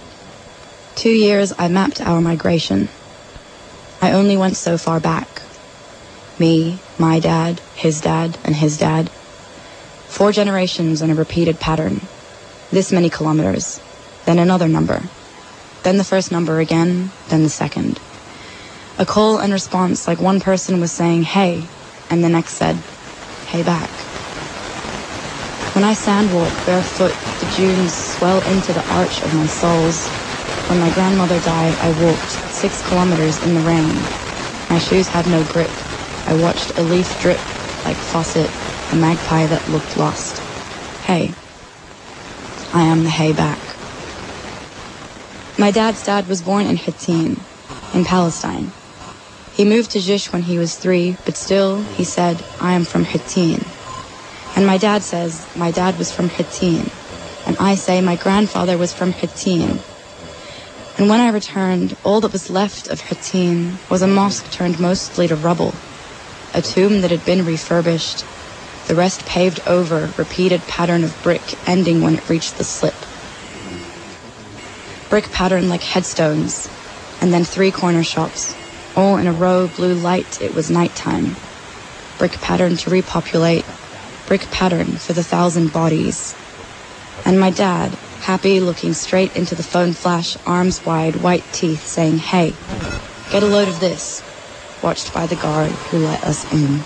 2 years I mapped our migration. I only went so far back. Me, my dad, and his dad. 4 generations in a repeated pattern. This many kilometers. Then another number. Then the first number again, then the second. A call and response like one person was saying, hey, and the next said, hey back. When I sandwalk barefoot, the dunes swell into the arch of my soles. When my grandmother died, I walked 6 kilometers in the rain. My shoes had no grip. I watched a leaf drip like faucet, a magpie that looked lost. Hey, I am the hay back. My dad's dad was born in Hattin, in Palestine. He moved to Jish when he was 3, but still, he said, I am from Hattin. And my dad says, my dad was from Hattin. And I say, my grandfather was from Hattin. And when I returned, all that was left of Hattin was a mosque turned mostly to rubble, a tomb that had been refurbished, the rest paved over, repeated pattern of brick ending when it reached the slip. Brick pattern like headstones, and then 3 corner shops, all in a row, blue light, it was nighttime. Brick pattern to repopulate, brick pattern for the 1,000 bodies. And my dad, happy, looking straight into the phone flash, arms wide, white teeth, saying, hey, get a load of this, watched by the guard who let us in.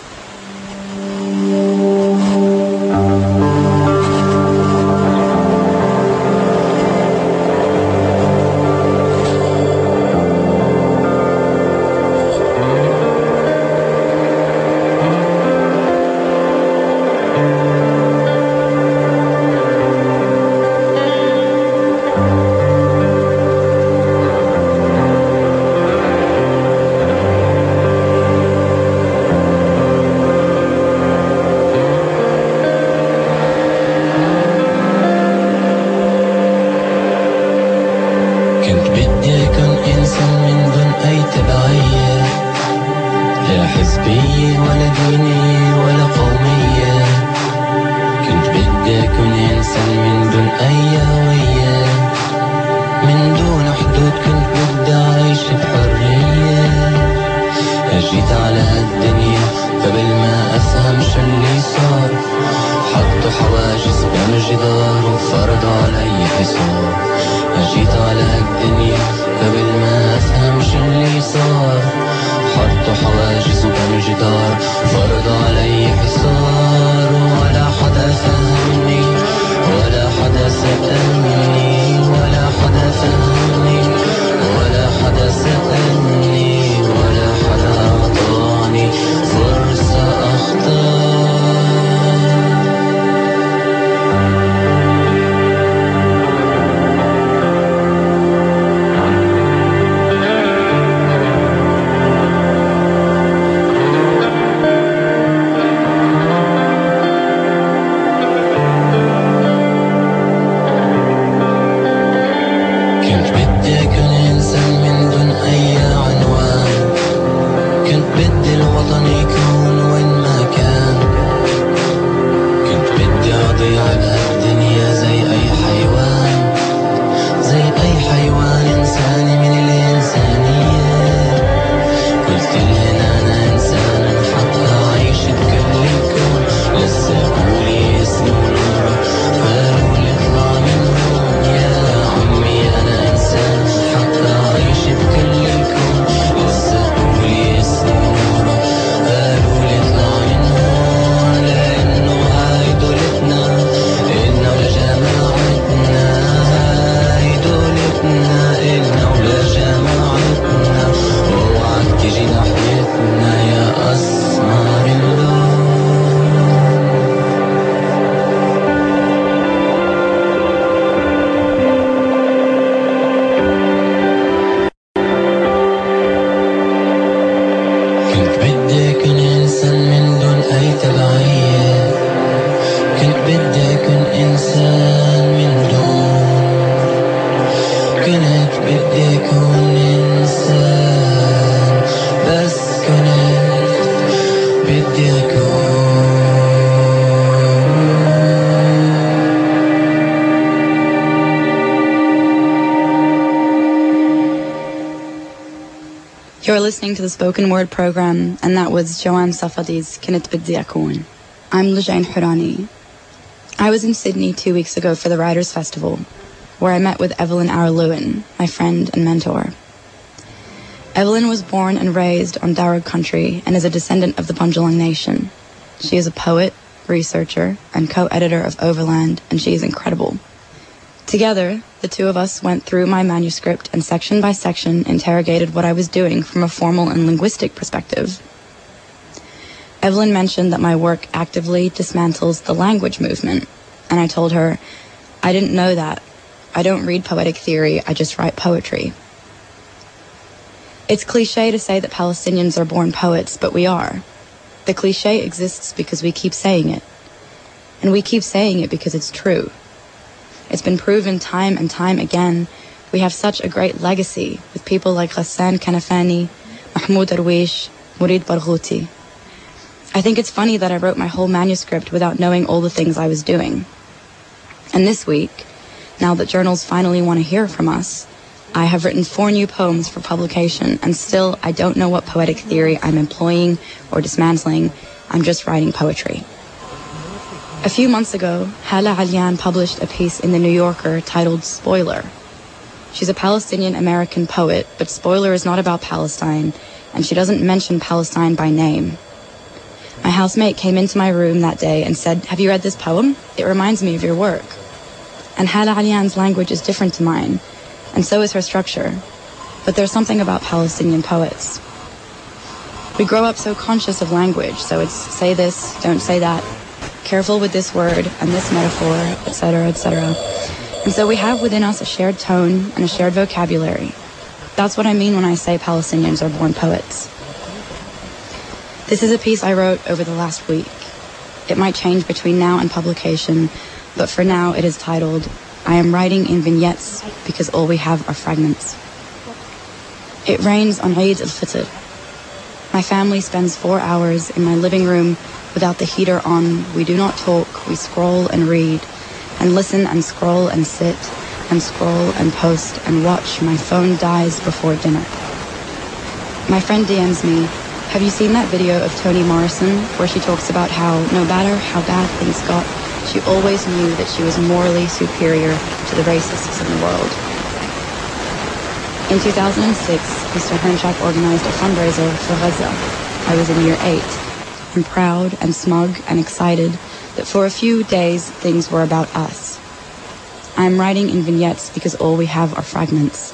You're listening to the Spoken Word program, and that was Joanne Safadi's Kinit Bidzi Akun. I'm Lajane Hurani. I was in Sydney 2 weeks ago for the Writers' Festival, where I met with Evelyn Araluen, my friend and mentor. Evelyn was born and raised on Darug country and is a descendant of the Bundjalung Nation. She is a poet, researcher, and co-editor of Overland, and she is incredible. Together, the two of us went through my manuscript and section by section interrogated what I was doing from a formal and linguistic perspective. Evelyn mentioned that my work actively dismantles the language movement, and I told her, I didn't know that. I don't read poetic theory, I just write poetry. It's cliché to say that Palestinians are born poets, but we are. The cliché exists because we keep saying it. And we keep saying it because it's true. It's been proven time and time again. We have such a great legacy with people like Ghassan Kanafani, Mahmoud Darwish, Murid Barghouti. I think it's funny that I wrote my whole manuscript without knowing all the things I was doing. And this week, now that journals finally want to hear from us, I have written 4 new poems for publication, and still I don't know what poetic theory I'm employing or dismantling. I'm just writing poetry. A few months ago, Hala Alian published a piece in The New Yorker titled Spoiler. She's a Palestinian-American poet, but Spoiler is not about Palestine, and she doesn't mention Palestine by name. My housemate came into my room that day and said, "Have you read this poem? It reminds me of your work." And Hala Alian's language is different to mine, and so is her structure. But there's something about Palestinian poets. We grow up so conscious of language, so it's say this, don't say that, careful with this word and this metaphor, etc., etc. And so we have within us a shared tone and a shared vocabulary. That's what I mean when I say Palestinians are born poets. This is a piece I wrote over the last week. It might change between now and publication, but for now it is titled, I am writing in vignettes because all we have are fragments. It rains on Eid al-Fitr. My family spends 4 hours in my living room without the heater on. We do not talk, we scroll and read, and listen and scroll and sit, and scroll and post and watch. My phone dies before dinner. My friend DMs me, "Have you seen that video of Toni Morrison where she talks about how no matter how bad things got, she always knew that she was morally superior to the racists in the world?" In 2006, Mr. Hernchak organized a fundraiser for Gaza. I was in year 8. I'm proud and smug and excited that for a few days things were about us. I'm writing in vignettes because all we have are fragments.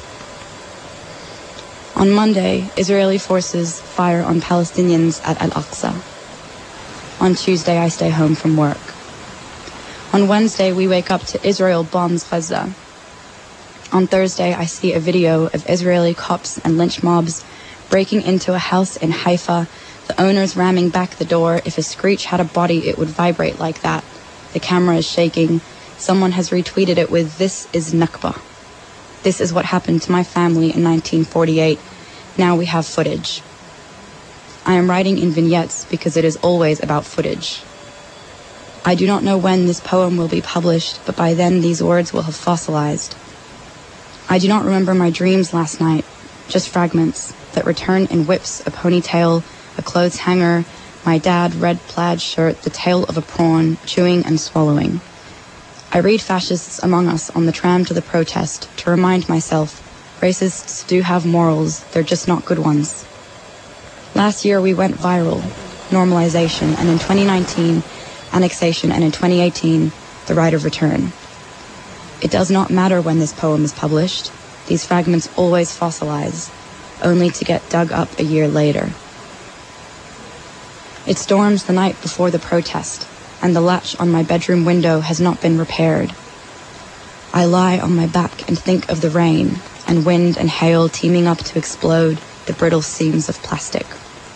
On Monday, Israeli forces fire on Palestinians at Al-Aqsa. On Tuesday, I stay home from work. On Wednesday, we wake up to Israel bombs Gaza. On Thursday, I see a video of Israeli cops and lynch mobs breaking into a house in Haifa, the owners ramming back the door. If a screech had a body, it would vibrate like that. The camera is shaking. Someone has retweeted it with, "This is Nakba. This is what happened to my family in 1948. Now we have footage." I am writing in vignettes because it is always about footage. I do not know when this poem will be published, but by then these words will have fossilized. I do not remember my dreams last night, just fragments that return in whips, a ponytail, a clothes hanger, my dad, red plaid shirt, the tail of a prawn, chewing and swallowing. I read fascists among us on the tram to the protest to remind myself, racists do have morals, they're just not good ones. Last year we went viral, normalization, and in 2019, annexation, and in 2018, the right of return. It does not matter when this poem is published. These fragments always fossilize, only to get dug up a year later. It storms the night before the protest, and the latch on my bedroom window has not been repaired. I lie on my back and think of the rain, and wind and hail teaming up to explode the brittle seams of plastic.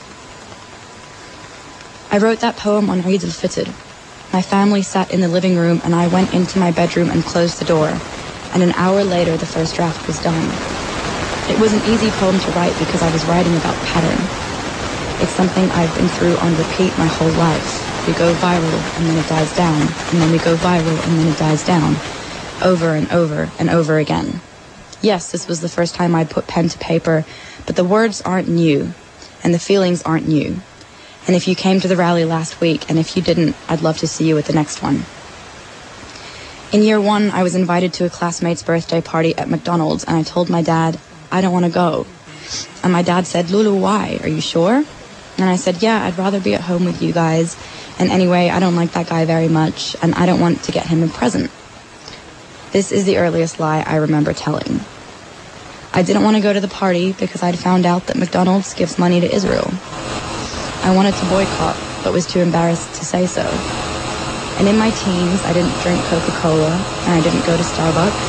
I wrote that poem on Eid al-Fitr. My family sat in the living room and I went into my bedroom and closed the door, and an hour later the first draft was done. It was an easy poem to write because I was writing about pattern. It's something I've been through on repeat my whole life. We go viral and then it dies down, and then we go viral and then it dies down, over and over and over again. Yes, this was the first time I put pen to paper, but the words aren't new, and the feelings aren't new. And if you came to the rally last week, and if you didn't, I'd love to see you at the next one. In year 1, I was invited to a classmate's birthday party at McDonald's, and I told my dad, I don't want to go. And my dad said, Lulu, why? Are you sure? And I said, yeah, I'd rather be at home with you guys. And anyway, I don't like that guy very much, and I don't want to get him a present. This is the earliest lie I remember telling. I didn't want to go to the party because I'd found out that McDonald's gives money to Israel. I wanted to boycott, but was too embarrassed to say so. And in my teens, I didn't drink Coca-Cola, and I didn't go to Starbucks.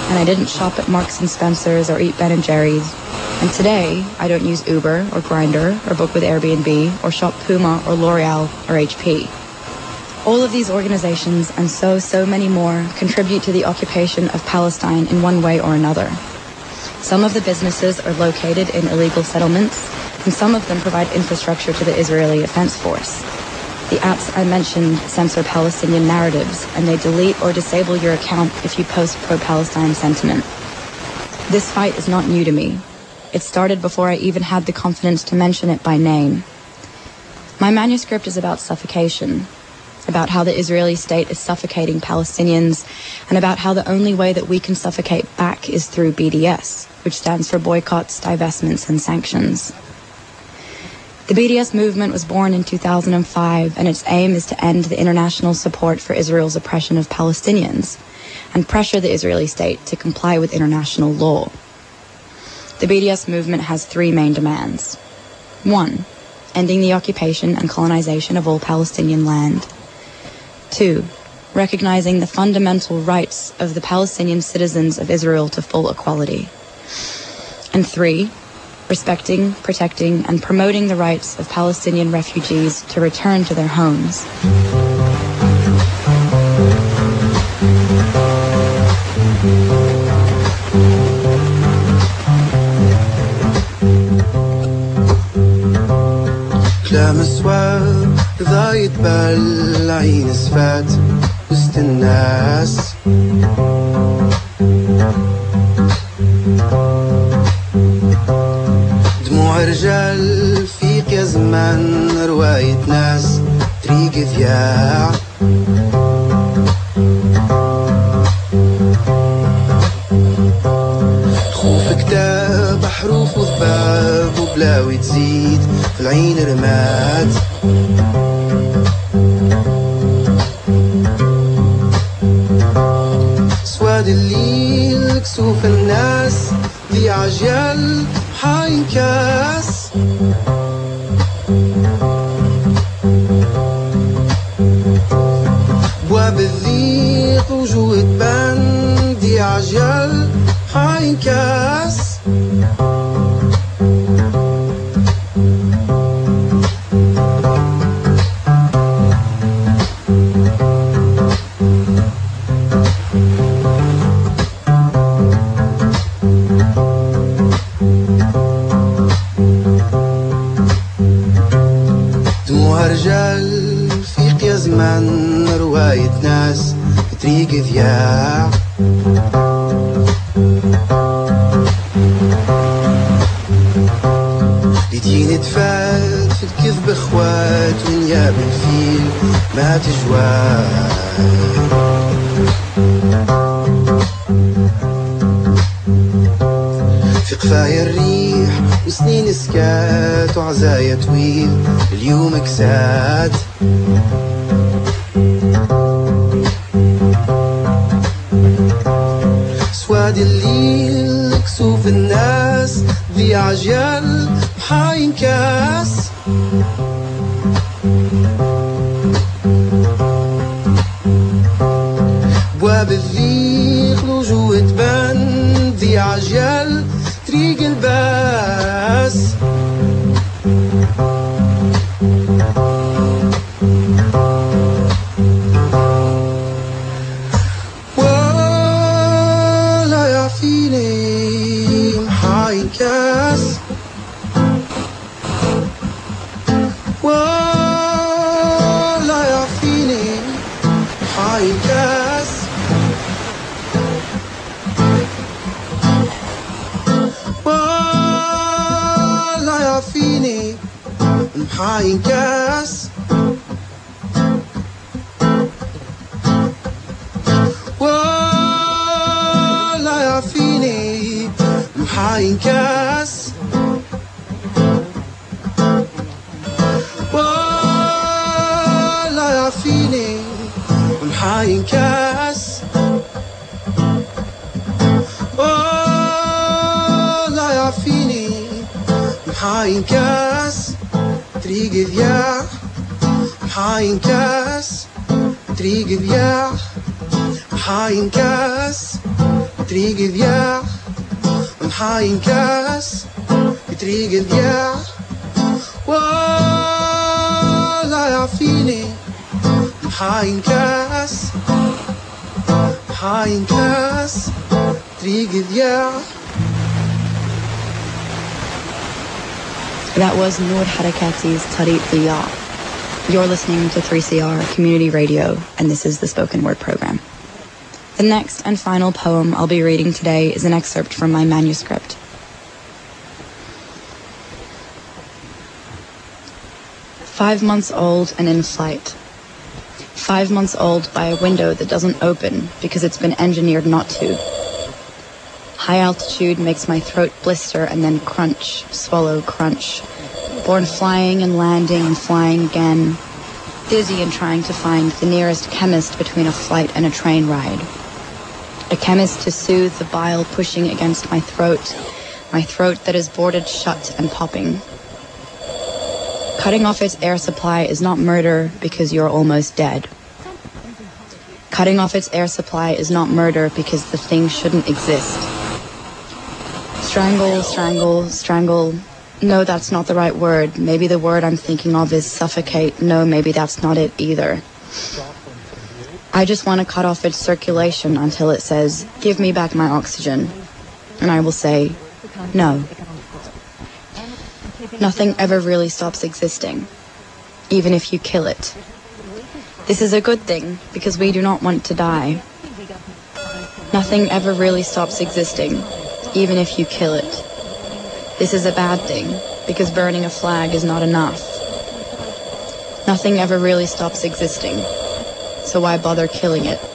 and I didn't shop at Marks and Spencer's or eat Ben & Jerry's. And today, I don't use Uber or Grindr or book with Airbnb or shop Puma or L'Oreal or HP. All of these organizations and so many more contribute to the occupation of Palestine in one way or another. Some of the businesses are located in illegal settlements, and some of them provide infrastructure to the Israeli Defense Force. The apps I mentioned censor Palestinian narratives, and they delete or disable your account if you post pro-Palestine sentiment. This fight is not new to me. It started before I even had the confidence to mention it by name. My manuscript is about suffocation, about how the Israeli state is suffocating Palestinians, and about how the only way that we can suffocate back is through BDS, which stands for boycotts, divestments, and sanctions. The BDS movement was born in 2005, and its aim is to end the international support for Israel's oppression of Palestinians and pressure the Israeli state to comply with international law. The BDS movement has three main demands. 1. Ending the occupation and colonization of all Palestinian land. 2. Recognizing the fundamental rights of the Palestinian citizens of Israel to full equality. And 3. Respecting, protecting, and promoting the rights of Palestinian refugees to return to their homes.
كلام السواد ضايد بالعين اسفات وسط الناس دموع رجال فيك يا زمان رواية ناس طريق ذياع خوف كتاب حروف وذباب وبلاوي تزيد في العين رماد سواد الليل كسوف الناس ذي عجل حينكاس بواب الضيق وجوه تبان ذي عجل حينكاس رجال فيق يا زمان رواية ناس طريق ذياع لدين تفات في الكذب اخوات ونياب الفيل ما تجوال في قفايا الريح وسنين سكات وعزايا طويل اليوم كساد سواد الليل كسوف الناس ذي عجل حينكاس بواب الذيق لوجوه تبان ذي عجل طريق الباس ولا يعفيني محايكاس ولا يعفيني محايكاس فيني محاينكاس ولا يعفيني محاينكاس ولا يعفيني محاينكاس ولا يعفيني محاينكاس طريق ذياع محاينكاس طريق ذياع محاينكاس بطريق ضياع محاين كاس بطريق ضياع ولا يعفيني محاين كاس طريق ضياع.
That was Noor Harakati's Tariq Diya. You're listening to 3CR Community Radio, and this is the Spoken Word Program. The next and final poem I'll be reading today is an excerpt from my manuscript. "5 months old and in flight. 5 months old by a window that doesn't open because it's been engineered not to. High altitude makes my throat blister and then crunch, swallow, crunch. Born flying and landing and flying again. Dizzy and trying to find the nearest chemist between a flight and a train ride. A chemist to soothe the bile pushing against my throat that is boarded shut and popping. Cutting off its air supply is not murder because you're almost dead. Cutting off its air supply is not murder because the thing shouldn't exist. Strangle, strangle, strangle. No, that's not the right word. Maybe the word I'm thinking of is suffocate. No, maybe that's not it either. I just want to cut off its circulation until it says, give me back my oxygen. And I will say, no. Nothing ever really stops existing, even if you kill it. This is a good thing, because we do not want to die. Nothing ever really stops existing, even if you kill it. This is a bad thing, because burning a flag is not enough. Nothing ever really stops existing, so why bother killing it?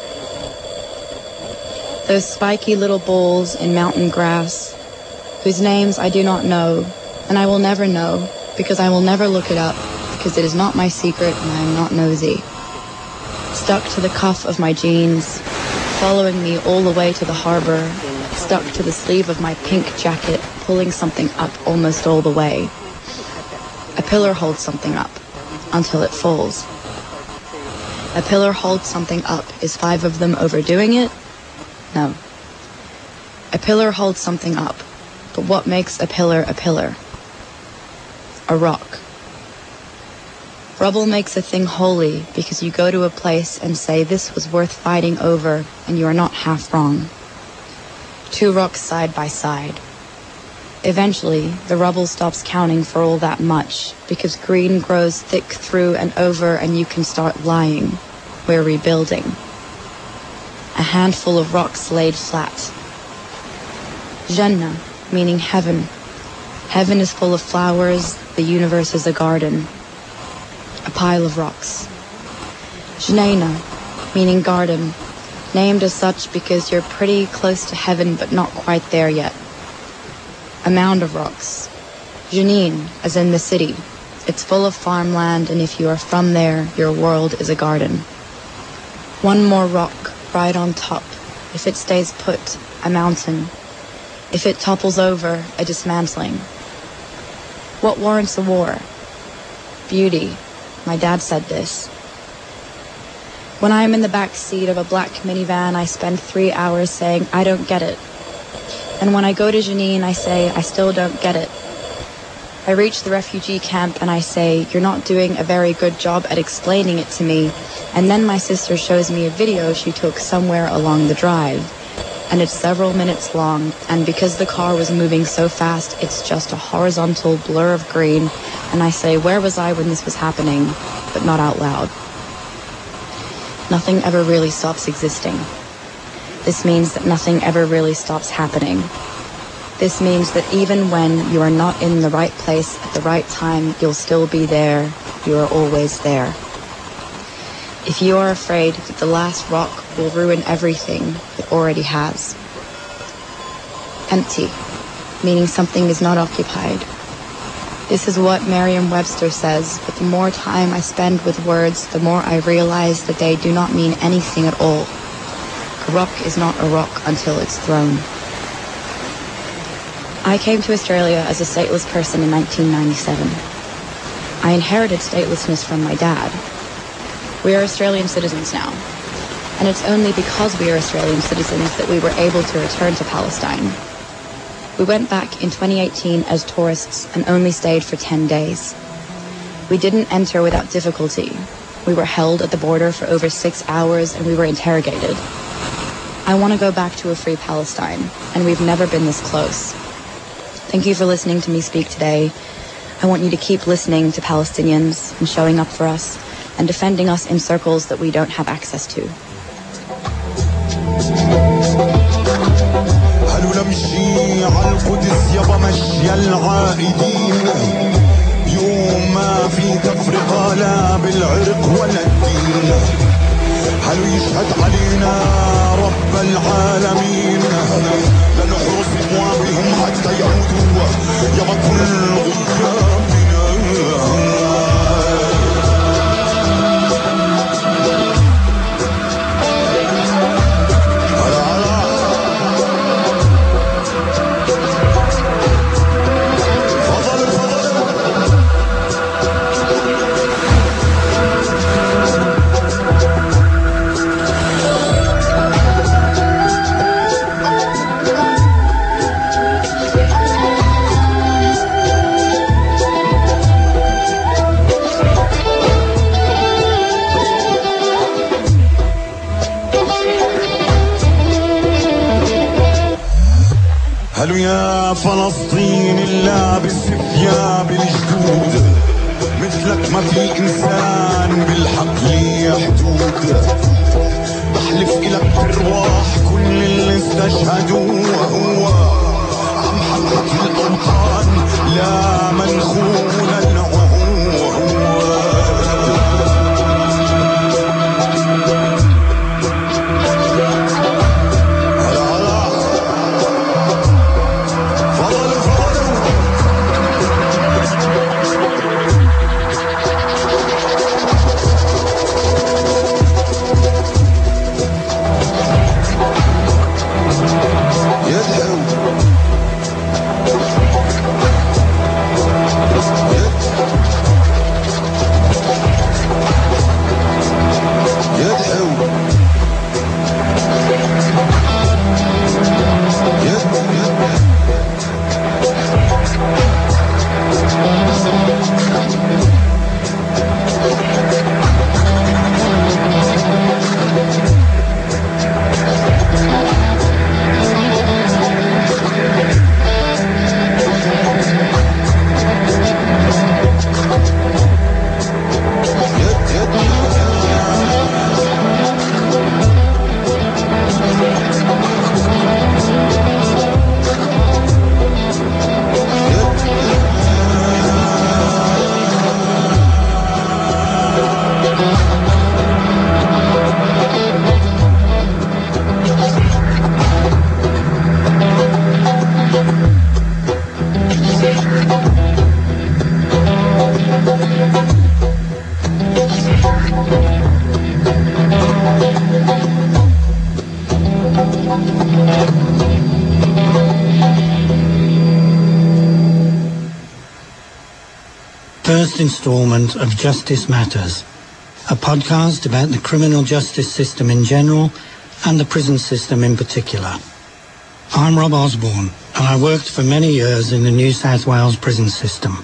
Those spiky little balls in mountain grass, whose names I do not know, and I will never know, because I will never look it up, because it is not my secret and I am not nosy. Stuck to the cuff of my jeans, following me all the way to the harbor, stuck to the sleeve of my pink jacket, pulling something up almost all the way. A pillar holds something up, until it falls. A pillar holds something up. Is 5 of them overdoing it? No. A pillar holds something up. But what makes a pillar a pillar? A rock. Rubble makes a thing holy because you go to a place and say this was worth fighting over, and you are not half wrong. 2 rocks side by side. Eventually, the rubble stops counting for all that much because green grows thick through and over and you can start lying. We're rebuilding. A handful of rocks laid flat. Jannah, meaning heaven. Heaven is full of flowers, the universe is a garden. A pile of rocks. Jnaina, meaning garden, named as such because you're pretty close to heaven but not quite there yet. A mound of rocks. Jenin, as in the city. It's full of farmland, and if you are from there, your world is a garden. 1 more rock, right on top. If it stays put, a mountain. If it topples over, a dismantling. What warrants a war? Beauty. My dad said this. When I am in the back seat of a black minivan, I spend 3 hours saying, I don't get it. And when I go to Jenin, I say, I still don't get it. I reach the refugee camp and I say, you're not doing a very good job at explaining it to me. And then my sister shows me a video she took somewhere along the drive. And it's several minutes long, and because the car was moving so fast, it's just a horizontal blur of green. And I say, where was I when this was happening? But not out loud. Nothing ever really stops existing. This means that nothing ever really stops happening. This means that even when you are not in the right place at the right time, you'll still be there. You are always there. If you are afraid that the last rock will ruin everything, it already has. Empty, meaning something is not occupied. This is what Merriam-Webster says, but the more time I spend with words, the more I realize that they do not mean anything at all. A rock is not a rock until it's thrown. I came to Australia as a stateless person in 1997. I inherited statelessness from my dad. We are Australian citizens now. and it's only because we are Australian citizens that we were able to return to Palestine. We went back in 2018 as tourists and only stayed for 10 days. We didn't enter without difficulty. We were held at the border for over 6 hours and we were interrogated. I want to go back to a free Palestine, and we've never been this close. Thank you for listening to me speak today. I want you to keep listening to Palestinians and showing up for us and defending us in circles that we don't have access to.
نمشي على القدس يابا مشي العائدين يوم ما في تفرقة لا بالعرق ولا الدين هلو يشهد علينا رب العالمين لنحرس أبوابهم حتى يعودوا يابا كل غيابنا هلو يا فلسطين اللابس ثياب الجدود مثلك ما في انسان بالحق ليه حدود بحلف إلك برواح كل اللي استشهدوا وهو عم حقق الأوطان لا منخون العهود
First instalment of Justice Matters, a podcast about the criminal justice system in general and the prison system in particular. I'm Rob Osborne, and I worked for many years in the New South Wales prison system.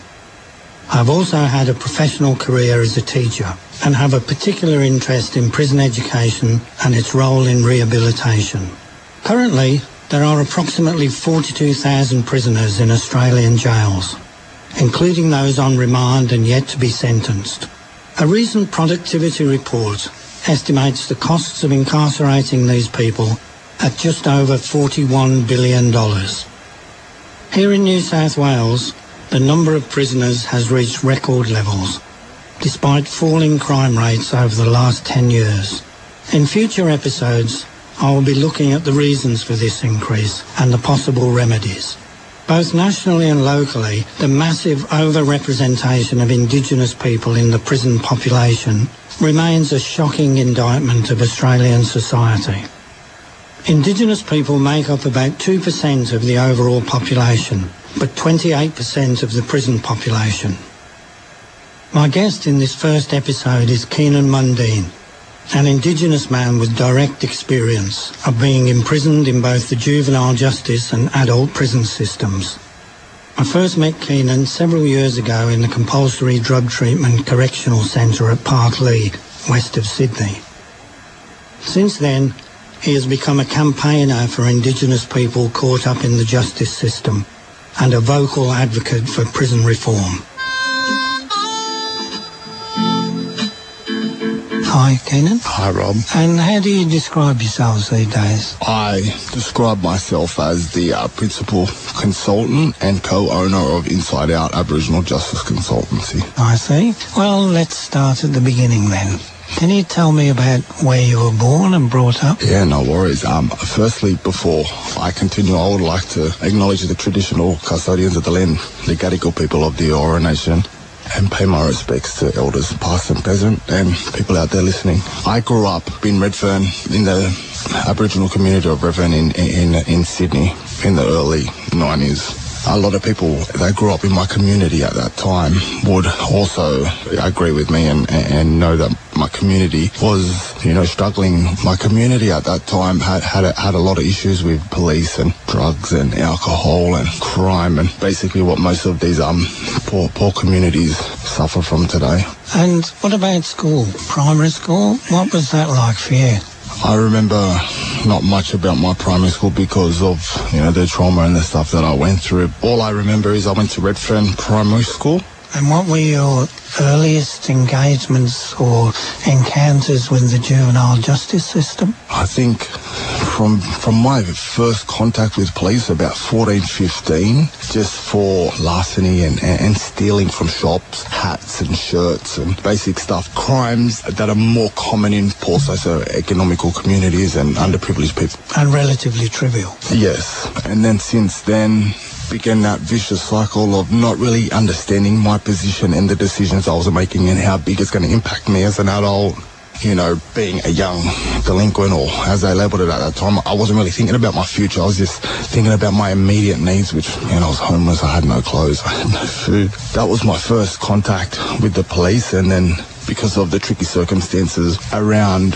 I've also had a professional career as a teacher and have a particular interest in prison education and its role in rehabilitation. Currently, there are approximately 42,000 prisoners in Australian jails, including those on remand and yet to be sentenced. A recent productivity report estimates the costs of incarcerating these people at just over $41 billion. Here in New South Wales, the number of prisoners has reached record levels, despite falling crime rates over the last 10 years. In future episodes, I will be looking at the reasons for this increase and the possible remedies. Both nationally and locally, the massive overrepresentation of Indigenous people in the prison population remains a shocking indictment of Australian society. Indigenous people make up about 2% of the overall population, but 28% of the prison population. My guest in this first episode is Keenan Mundine. an Indigenous man with direct experience of being imprisoned in both the juvenile justice and adult prison systems. I first met Keenan several years ago in the Compulsory Drug Treatment Correctional Centre at Parkleigh, west of Sydney. Since then, he has become a campaigner for Indigenous people caught up in the justice system and a vocal advocate for prison reform. Hi, Keenan.
Hi, Rob.
And how do you describe yourselves these days?
I describe myself as the principal consultant and co-owner of Inside Out Aboriginal Justice Consultancy.
I see. Well, let's start at the beginning then. Can you tell me about where you were born and brought up?
Yeah, no worries. Firstly, before I continue, I would like to acknowledge the traditional custodians of the land, the Gadigal people of the Eora Nation, and pay my respects to elders past and present and people out there listening. I grew up in Redfern, in the Aboriginal community of Redfern in Sydney in the early 90s. A lot of people that grew up in my community at that time would also agree with me and know that my community was, struggling. My community at that time had a lot of issues with police and drugs and alcohol and crime, and basically what most of these poor communities suffer from today.
And what about school? Primary school? What was that like for you?
I remember not much about my primary school because of, the trauma and the stuff that I went through. All I remember is I went to Redfern Primary School.
And what were your earliest engagements or encounters with the juvenile justice system?
I think from my first contact with police, about 14, 15, just for larceny and stealing from shops, hats and shirts and basic stuff, crimes that are more common in poor socioeconomical communities and underprivileged people.
And relatively trivial.
Yes. And then since then began that vicious cycle of not really understanding my position and the decisions I was making and how big it's going to impact me as an adult. Being a young delinquent, or as they labelled it at that time, I wasn't really thinking about my future. I was just thinking about my immediate needs, which, I was homeless, I had no clothes, I had no food. That was my first contact with the police, and then because of the tricky circumstances around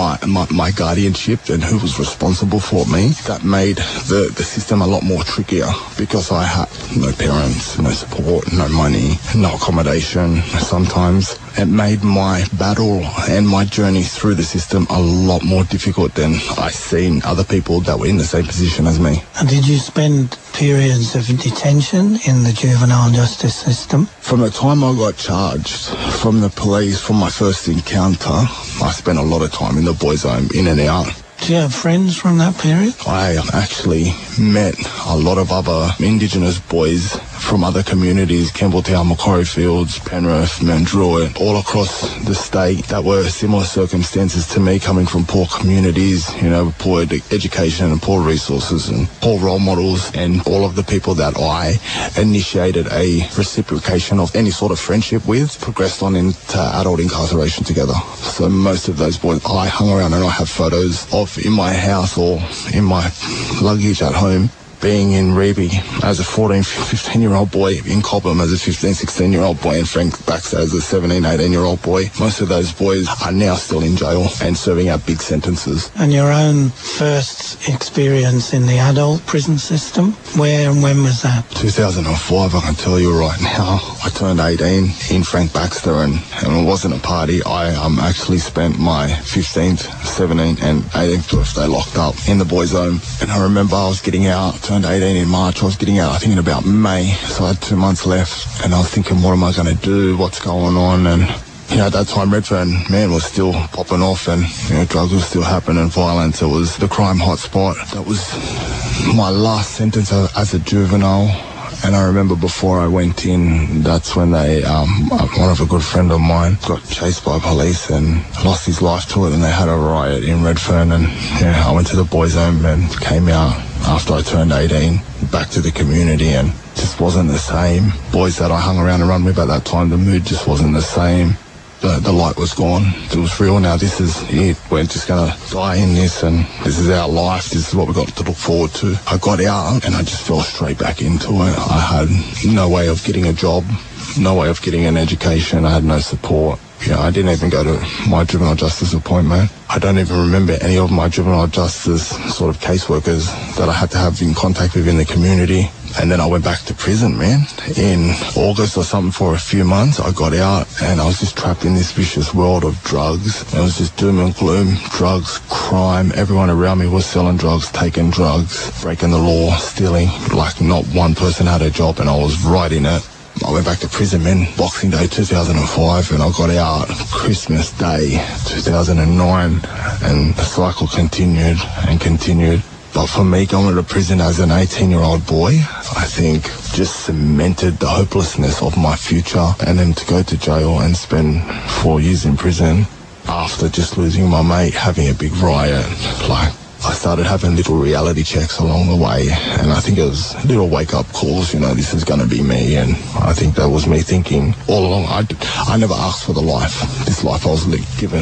my guardianship and who was responsible for me, that made the system a lot more trickier because I had no parents, no support, no money, no accommodation. Sometimes it made my battle and my journey through the system a lot more difficult than I seen other people that were in the same position as me.
And did you spend periods of detention in the juvenile justice system?
From the time I got charged from the police, from my first encounter, I spent a lot of time in the boys' home, in and out.
Do you have friends from that period?
I actually met a lot of other Indigenous boys from other communities, Campbelltown, Macquarie Fields, Penrith, Mount Druitt, all across the state that were similar circumstances to me, coming from poor communities, poor education and poor resources and poor role models, and all of the people that I initiated a reciprocation of any sort of friendship with progressed on into adult incarceration together. So most of those boys I hung around, and I have photos of in my house or in my luggage at home, being in Reby as a 14, 15-year-old boy, in Cobham as a 15, 16-year-old boy, and Frank Baxter as a 17, 18-year-old boy. Most of those boys are now still in jail and serving out big sentences.
And your own first experience in the adult prison system, where and when was that?
2005, I can tell you right now. I turned 18 in Frank Baxter, and it wasn't a party. I actually spent my 15th, 17th and 18th birthday locked up in the boys' home. And I remember I was getting out, turned 18 in March. I was getting out, I think, in about May. So I had 2 months left, and I was thinking, what am I going to do? What's going on? And, at that time, Redfern, was still popping off, and, drugs were still happening, violence. It was the crime hotspot. That was my last sentence as a juvenile. And I remember before I went in, that's when they, one of a good friend of mine got chased by police and lost his life to it, and they had a riot in Redfern, and I went to the boys' home and came out after I turned 18, back to the community, and just wasn't the same. Boys that I hung around and run with at that time, the mood just wasn't the same. The light was gone. It was real now. This is it. We're just going to die in this, and this is our life. This is what we've got to look forward to. I got out, and I just fell straight back into it. I had no way of getting a job, no way of getting an education. I had no support. Yeah, I didn't even go to my juvenile justice appointment. I don't even remember any of my juvenile justice sort of caseworkers that I had to have in contact with in the community. And then I went back to prison, man. In August or something for a few months, I got out and I was just trapped in this vicious world of drugs. It was just doom and gloom, drugs, crime. Everyone around me was selling drugs, taking drugs, breaking the law, stealing. Like not one person had a job and I was right in it. I went back to prison, man, Boxing Day 2005, and I got out Christmas Day 2009, and the cycle continued and continued. But for me, going to prison as an 18-year-old boy, I think just cemented the hopelessness of my future. And then to go to jail and spend 4 years in prison after just losing my mate, having a big riot, like, I started having little reality checks along the way, and I think it was little wake-up calls, you know, this is going to be me, and I think that was me thinking all along. I never asked for this life I was given.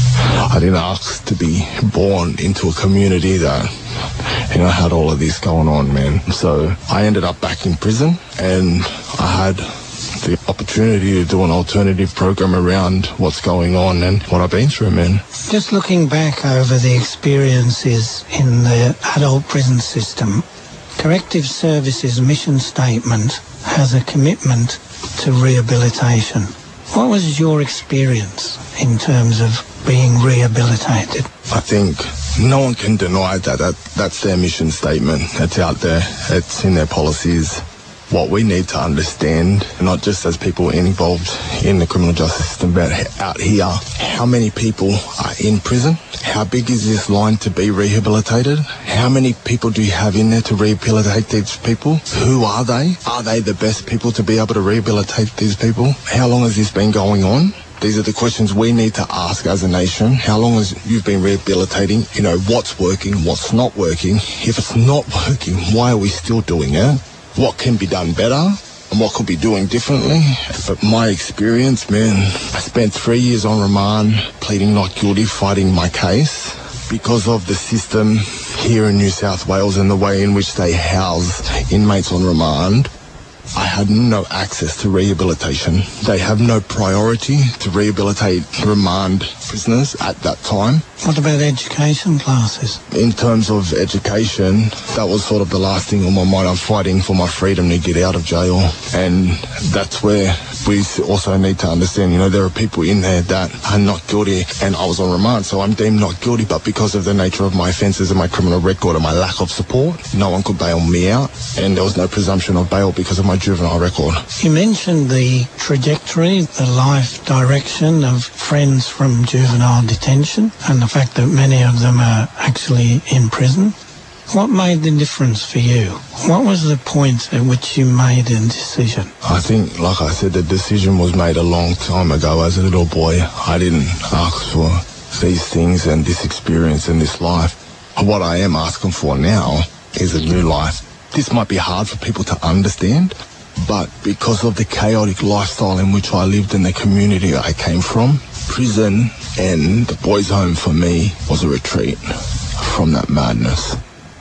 I didn't ask to be born into a community that, you know, had all of this going on, man. So I ended up back in prison, and I had the opportunity to do an alternative program around what's going on and what I've been through, man.
Just looking back over the experiences in the adult prison system, Corrective Services mission statement has a commitment to rehabilitation. What was your experience in terms of being rehabilitated?
I think no one can deny that's their mission statement. It's out there. It's in their policies. What we need to understand, not just as people involved in the criminal justice system, but out here, how many people are in prison? How big is this line to be rehabilitated? How many people do you have in there to rehabilitate these people? Who are they? Are they the best people to be able to rehabilitate these people? How long has this been going on? These are the questions we need to ask as a nation. How long has you been rehabilitating? You know, what's working, what's not working? If it's not working, why are we still doing it? What can be done better and what could be doing differently? But my experience, man, I spent 3 years on remand, pleading not guilty, fighting my case because of the system here in New South Wales and the way in which they house inmates on remand. I had no access to rehabilitation. They have no priority to rehabilitate remand prisoners at that time.
What about education classes?
In terms of education, that was sort of the last thing on my mind. I'm fighting for my freedom to get out of jail. And that's where we also need to understand, you know, there are people in there that are not guilty, and I was on remand, so I'm deemed not guilty, but because of the nature of my offences and my criminal record and my lack of support, no one could bail me out, and there was no presumption of bail because of my juvenile record.
You mentioned the trajectory, the life direction of friends from juvenile detention and the fact that many of them are actually in prison. What made the difference for you? What was the point at which you made a decision?
I think, like I said, the decision was made a long time ago. As a little boy, I didn't ask for these things and this experience and this life. What I am asking for now is a new life. This might be hard for people to understand, but because of the chaotic lifestyle in which I lived in the community I came from, prison and the boys' home for me was a retreat from that madness.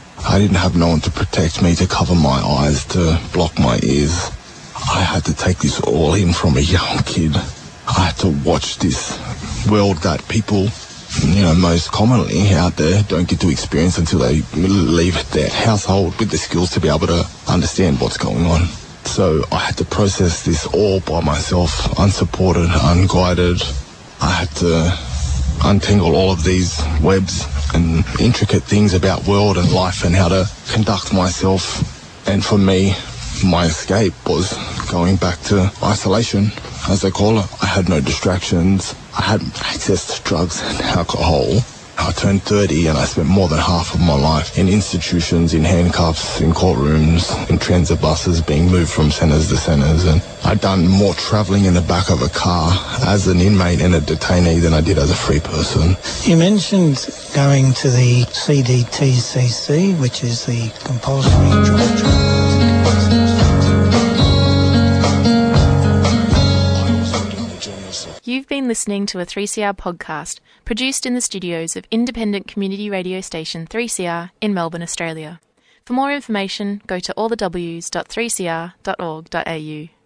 I didn't have no one to protect me, to cover my eyes, to block my ears. I had to take this all in from a young kid. I had to watch this world that people, you know, most commonly out there don't get to experience until they leave their household with the skills to be able to understand what's going on. So I had to process this all by myself, unsupported, unguided. I had to untangle all of these webs and intricate things about world and life and how to conduct myself. And for me, my escape was going back to isolation, as they call it. I had no distractions. I had access to drugs and alcohol. I turned 30 and I spent more than half of my life in institutions, in handcuffs, in courtrooms, in transit buses, being moved from centres to centres. And I'd done more travelling in the back of a car as an inmate and a detainee than I did as a free person.
You mentioned going to the CDTCC, which is the compulsory drug treatment.
You've been listening to a 3CR podcast produced in the studios of independent community radio station 3CR in Melbourne, Australia. For more information, go to allthews.3cr.org.au.